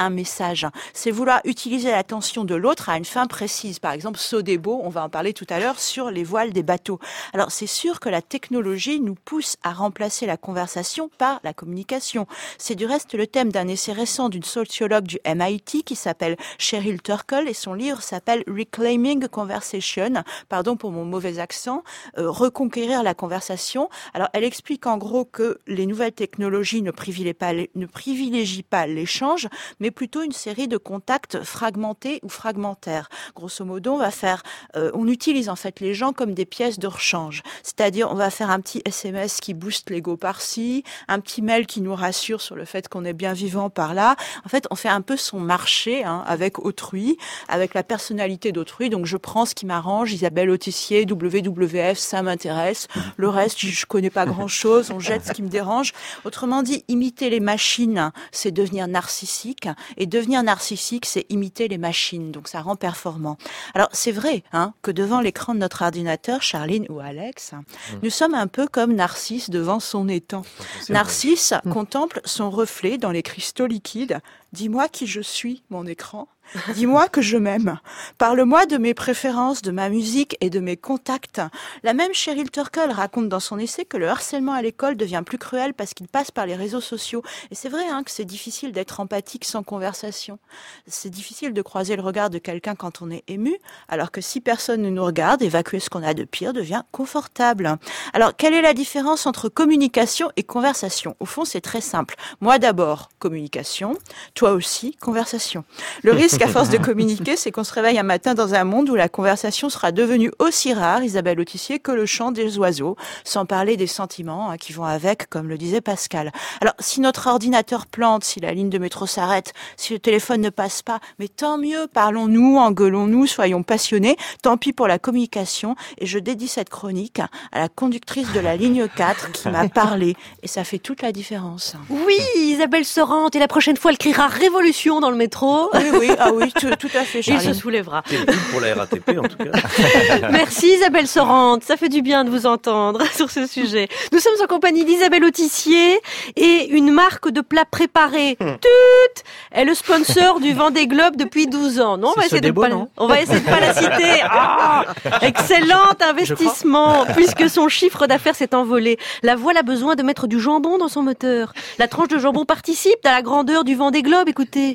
chantage. C'est vouloir utiliser l'attention de l'autre à une fin précise. Par exemple, Sodebo, on va en parler tout à l'heure, sur les voiles des bateaux. Alors, c'est sûr que la technologie nous pousse à remplacer la conversation par la communication. C'est du reste le thème d'un essai récent d'une sociologue du M I T qui s'appelle Cheryl Turkle et son livre s'appelle Reclaiming Conversation. Pardon pour mon mauvais accent. Euh, reconquérir la conversation. Alors, elle explique en gros que les nouvelles technologies ne privilégient pas, ne privilégient pas l'échange, mais plutôt une série de contacts fragmentés ou fragmentaires. Grosso modo, on va faire, euh, on utilise en fait les gens comme des pièces de rechange. C'est-à-dire, on va faire un petit S M S qui booste l'ego par-ci, un petit mail qui nous rassure sur le fait qu'on est bien vivant par-là. En fait, on fait un peu son marché hein, avec autrui, avec la personnalité d'autrui. Donc, je prends ce qui m'arrange, Isabelle Autissier, W W F, ça m'intéresse. Le reste, je connais pas grand-chose, on jette ce qui me dérange. Autrement dit, imiter les machines, c'est devenir narcissique. Et devenir narcissique, c'est imiter les machines. Donc, ça rend performant. Alors, c'est vrai hein, que devant l'écran de notre ordinateur, Charline ou Alex, mmh. nous sommes un peu comme Narcisse devant son étang. Narcisse mmh. contemple son reflet dans les cristaux liquides. Dis-moi qui je suis, mon écran. Dis-moi que je m'aime. Parle-moi de mes préférences, de ma musique et de mes contacts. La même Cheryl Turkle raconte dans son essai que le harcèlement à l'école devient plus cruel parce qu'il passe par les réseaux sociaux. Et c'est vrai hein, que c'est difficile d'être empathique sans conversation. C'est difficile de croiser le regard de quelqu'un quand on est ému, alors que si personne ne nous regarde, évacuer ce qu'on a de pire devient confortable. Alors, quelle est la différence entre communication et conversation ? Au fond, c'est très simple. Moi d'abord, communication. Toi aussi, conversation. Le risque à force de communiquer, c'est qu'on se réveille un matin dans un monde où la conversation sera devenue aussi rare, Isabelle Autissier, que le chant des oiseaux, sans parler des sentiments hein, qui vont avec, comme le disait Pascal. Alors, si notre ordinateur plante, si la ligne de métro s'arrête, si le téléphone ne passe pas, mais tant mieux, parlons-nous, engueulons-nous, soyons passionnés, tant pis pour la communication, et je dédie cette chronique à la conductrice de la ligne quatre qui m'a parlé, et ça fait toute la différence. Oui, Isabelle Sorante, et la prochaine fois, elle criera révolution dans le métro. Oui, oui, ah oui, tout, tout à fait, Charline. Il se soulèvera. C'est cool pour la R A T P, en tout cas. Merci Isabelle Sorante, ça fait du bien de vous entendre sur ce sujet. Nous sommes en compagnie d'Isabelle Autissier et une marque de plats préparés. Hum. Tut est le sponsor du Vendée Globe depuis douze ans. Non, on va essayer de pas, on va essayer de pas la citer. Ah, excellent investissement, puisque son chiffre d'affaires s'est envolé. La voile a besoin de mettre du jambon dans son moteur. La tranche de jambon participe à la grandeur du Vendée Globe, écoutez.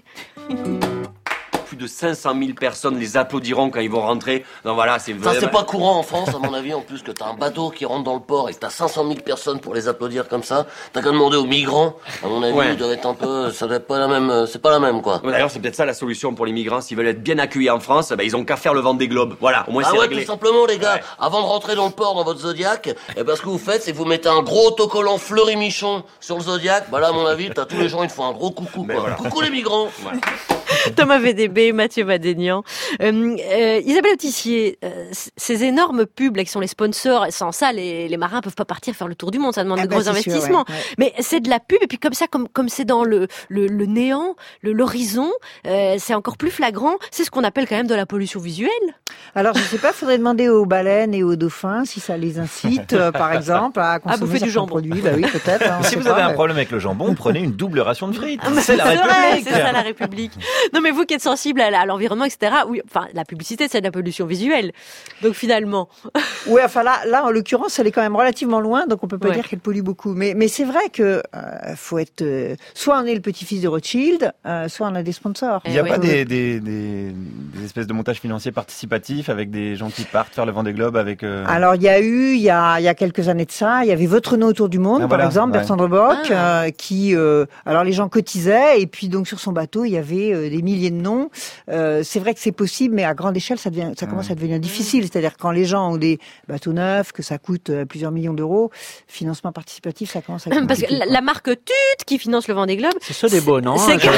Plus de cinq cent mille personnes les applaudiront quand ils vont rentrer. Donc voilà, c'est Ça, c'est pas courant en France, à mon avis, en plus, que t'as un bateau qui rentre dans le port et que t'as cinq cent mille personnes pour les applaudir comme ça. T'as qu'à demander aux migrants. À mon avis, ouais. ils doivent être un peu, ça doit être pas la même, c'est pas la même, quoi. D'ailleurs, c'est peut-être ça la solution pour les migrants. S'ils veulent être bien accueillis en France, ben, ils ont qu'à faire le Vendée Globe. Voilà, au moins ah c'est ouais, réglé. tout simplement, les gars. Ouais. Avant de rentrer dans le port, dans votre Zodiac, et ben, ce que vous faites, c'est que vous mettez un gros autocollant Fleury-Michon sur le Zodiac. Bah là, à mon avis, t'as tous les gens, ils te font un gros coucou, quoi. Voilà. Coucou les migrants. Voilà. Thomas V D B, Mathieu Madénian. Euh, euh, Isabelle Autissier, euh, ces énormes pubs là, qui sont les sponsors, sans ça, les, les marins peuvent pas partir faire le tour du monde, ça demande ah de bah gros investissements. Sûr, ouais, ouais. Mais c'est de la pub, et puis comme ça, comme comme c'est dans le, le, le néant, le, l'horizon, euh, c'est encore plus flagrant. C'est ce qu'on appelle quand même de la pollution visuelle. Alors, je sais pas, faudrait demander aux baleines et aux dauphins si ça les incite, euh, par exemple, à consommer à bouffer du jambon. Produits. Bah oui, peut-être. Hein, si vous pas, avez un mais... problème avec le jambon, prenez une double ration de frites. Ah, c'est la République. C'est ça, la République. Non, mais vous qui êtes sensible à, à l'environnement, et cetera. Oui, enfin, la publicité, c'est de la pollution visuelle. Donc finalement. Oui, enfin là, là, en l'occurrence, elle est quand même relativement loin, donc on peut pas ouais. dire qu'elle pollue beaucoup. Mais, mais c'est vrai que euh, faut être, euh, soit on est le petit-fils de Rothschild, euh, soit on a des sponsors. Il n'y a ouais. pas des, des, des, des espèces de montages financiers participatifs avec des gens qui partent faire le Vendée Globe avec. Euh... Alors il y a eu, il y a, il y a quelques années de ça, il y avait Votre nom autour du monde, ah, par voilà, exemple, ouais. Bertrand Bock, ah. euh, qui, euh, alors les gens cotisaient et puis donc sur son bateau il y avait euh, des milliers de noms. Euh, c'est vrai que c'est possible, mais à grande échelle, ça devient, ça commence à devenir difficile. C'est-à-dire quand les gens ont des bateaux neufs, que ça coûte plusieurs millions d'euros, financement participatif, ça commence à être Parce que la, la marque Tut qui finance le Vendée Globe, c'est ça des beaux, non C'est quand,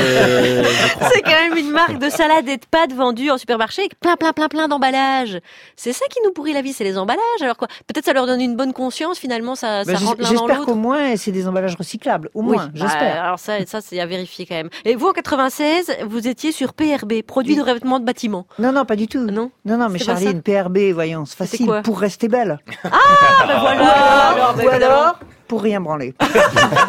c'est quand même une marque de salade et de pâtes vendue en supermarché avec plein, plein, plein, plein d'emballages. C'est ça qui nous pourrit la vie, c'est les emballages. Alors quoi, peut-être ça leur donne une bonne conscience. Finalement, ça, ça ben rentre l'un dans l'autre. J'espère qu'au moins c'est des emballages recyclables. Au moins, oui, j'espère. Bah, alors ça, ça c'est à vérifier quand même. Et vous en quatre-vingt-seize, vous étiez sur P R B, produit oui. de revêtement de bâtiment. Non, non, pas du tout. Non, non, non mais Charline, P R B, voyons, c'est facile pour rester belle. Ah, ben voilà. Ou alors, ou alors pour rien branler. Enfin,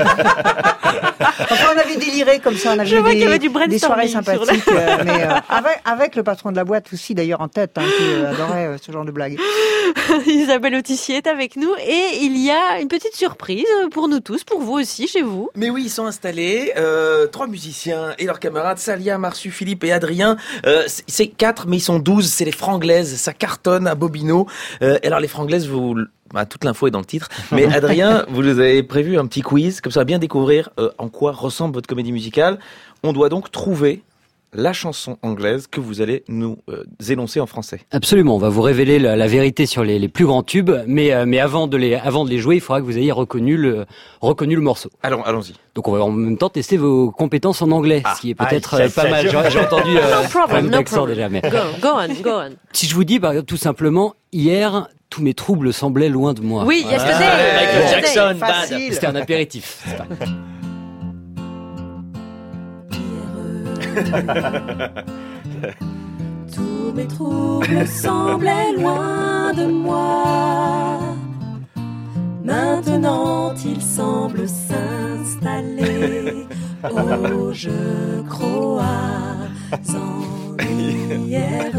on avait déliré comme ça, on avait Je vois des, qu'il y avait du des soirées brainstorming sur sympathiques, euh, mais euh, avec, avec le patron de la boîte aussi d'ailleurs en tête, hein, qui euh, adorait euh, ce genre de blagues. Isabelle Autissier est avec nous et il y a une petite surprise pour nous tous, pour vous aussi, chez vous. Mais oui, ils sont installés, euh, trois musiciens et leurs camarades, Salia, Marsu, Philippe et Adrien. Euh, c'est, c'est quatre, mais ils sont douze, c'est les Franglaises, ça cartonne à Bobino. Euh, et alors les Franglaises, vous... Bah, toute l'info est dans le titre. Mais Adrien, vous nous avez prévu un petit quiz, comme ça, à bien découvrir euh, en quoi ressemble votre comédie musicale. On doit donc trouver la chanson anglaise que vous allez nous euh, énoncer en français. Absolument, on va vous révéler la, la vérité sur les, les plus grands tubes, mais, euh, mais avant, de les, avant de les jouer, il faudra que vous ayez reconnu le, reconnu le morceau. Allons, allons-y. Donc on va en même temps tester vos compétences en anglais, ah, ce qui est peut-être ah, euh, pas mal. J'ai, j'ai entendu euh, no problem, no d'accent problem. déjà. Mais... Go, go on, go on. Si je vous dis, par exemple, tout simplement, hier, tous mes troubles semblaient loin de moi. Oui, yesterday. Ah, Michael Yesterday. Jackson, bad. Facile. C'était un apéritif. C'est pas... Tous mes troubles semblaient loin de moi. Maintenant ils semblent s'installer. Oh, je crois en hier.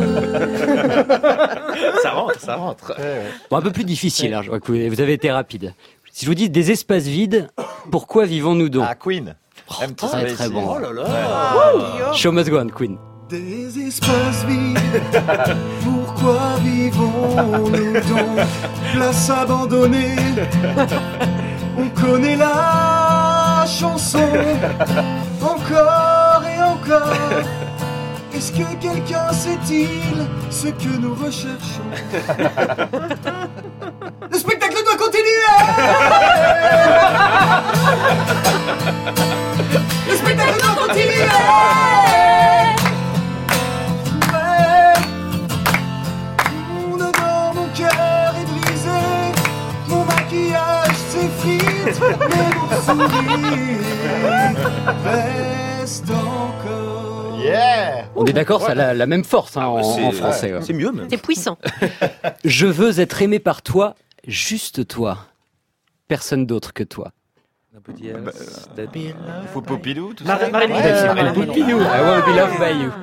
Ça rentre, ça rentre. Bon, un peu plus difficile, hein, je vois que vous vous avez été rapide. Si je vous dis des espaces vides, pourquoi vivons-nous donc? Ah, Queen. Oh, très très bon. Oh là là. Ouais. Show must go on, Queen. Des espaces vides, pourquoi vivons-nous donc? Place abandonnée, on connaît la chanson, encore et encore. Est-ce que quelqu'un sait-il ce que nous recherchons? Le spectacle doit continuer. Le spectacle doit continuer. Mais dedans mon cœur est brisé, mon maquillage s'effrite, mais mon sourire reste encore. Yeah. On est d'accord, ça a la, la même force hein, Ah, en, c'est, en français. ouais. Ouais. C'est mieux même. C'est puissant. Je veux être aimé par toi, juste toi. Personne d'autre que toi. Nobody else Bah, that be Il loved faut by- Popilou, tout Marie- ça. Marie- Ouais, Marie- c'est Marie- Marie- Marie- I wanna be loved by you.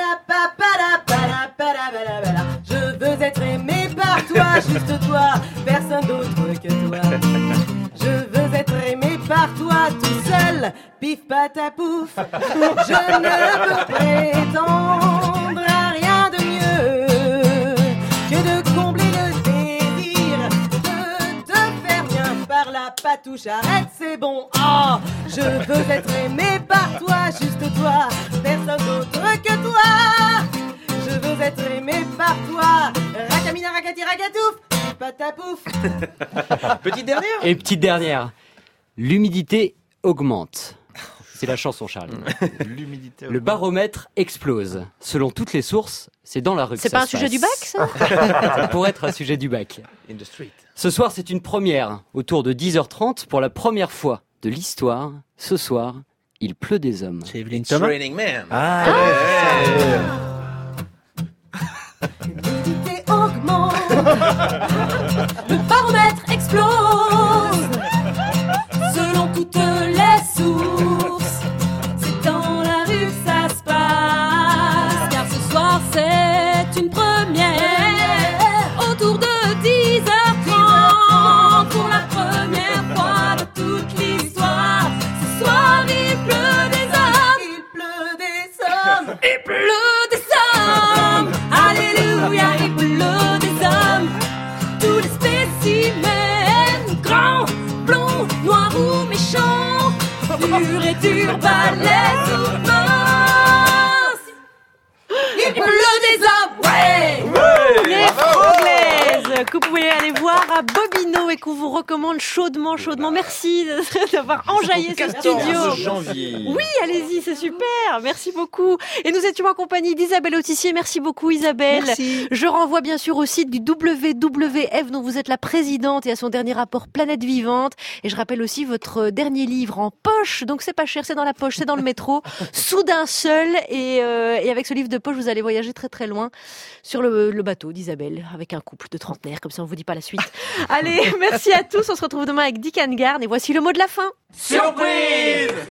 Je veux être aimé par toi, juste toi, personne d'autre que toi. Je veux être aimé par toi, tout seul, pif patapouf. Je ne peux prétendre à rien de mieux que de combler le désir, de te faire bien par la patouche. Arrête, c'est bon. Oh, je veux être aimé par toi, juste toi, personne d'autre que toi. Je veux être aimé par toi. Racamina, racati, racatouf. Patapouf. Petite dernière. Et petite dernière. L'humidité augmente. C'est la chanson, Charles. L'humidité. Le baromètre explose. Selon toutes les sources, c'est dans la rue que C'est ça pas un se sujet passe. du bac, ça? Ça pourrait être un sujet du bac. In the street. Ce soir, c'est une première. Autour de dix heures trente, pour la première fois de l'histoire, ce soir, il pleut des hommes. C'est Evelyne It's Thomas. raining man. Ah, L'humidité augmente. Le baromètre explose. Selon toutes les sources, c'est dans la rue que ça se passe. Car ce soir, c'est une première. Autour de dix heures trente, pour la première fois de toute l'histoire. Ce soir, il pleut des hommes. Il pleut des hommes. Il pleut des hommes. Alléluia, il pleut des hommes. Tous les spécimens, grands, blonds, noirs ou méchants, purs et durs, balèzes ou minces. Il pleut des hommes, ouais. Les Franglaises, que vous pouvez aller voir à Bobino et qu'on vous recommande chaudement, chaudement. Merci d'avoir enjaillé ce studio. Janvier. Oui, allez-y, c'est super. Merci beaucoup. Et nous étions en compagnie d'Isabelle Autissier. Merci beaucoup, Isabelle. Merci. Je renvoie bien sûr au site du W W F dont vous êtes la présidente et à son dernier rapport Planète Vivante. Et je rappelle aussi votre dernier livre en poche. Donc c'est pas cher, c'est dans la poche, c'est dans le métro. Soudain seul. Et, euh, et avec ce livre de poche, vous allez voyager très très loin sur le, le bateau d'Isabelle avec un couple de trente ans. trentenaire, comme ça on vous dit pas la suite. Allez, merci à tous, on se retrouve demain avec Dick Anne Garn et voici le mot de la fin. Surprise!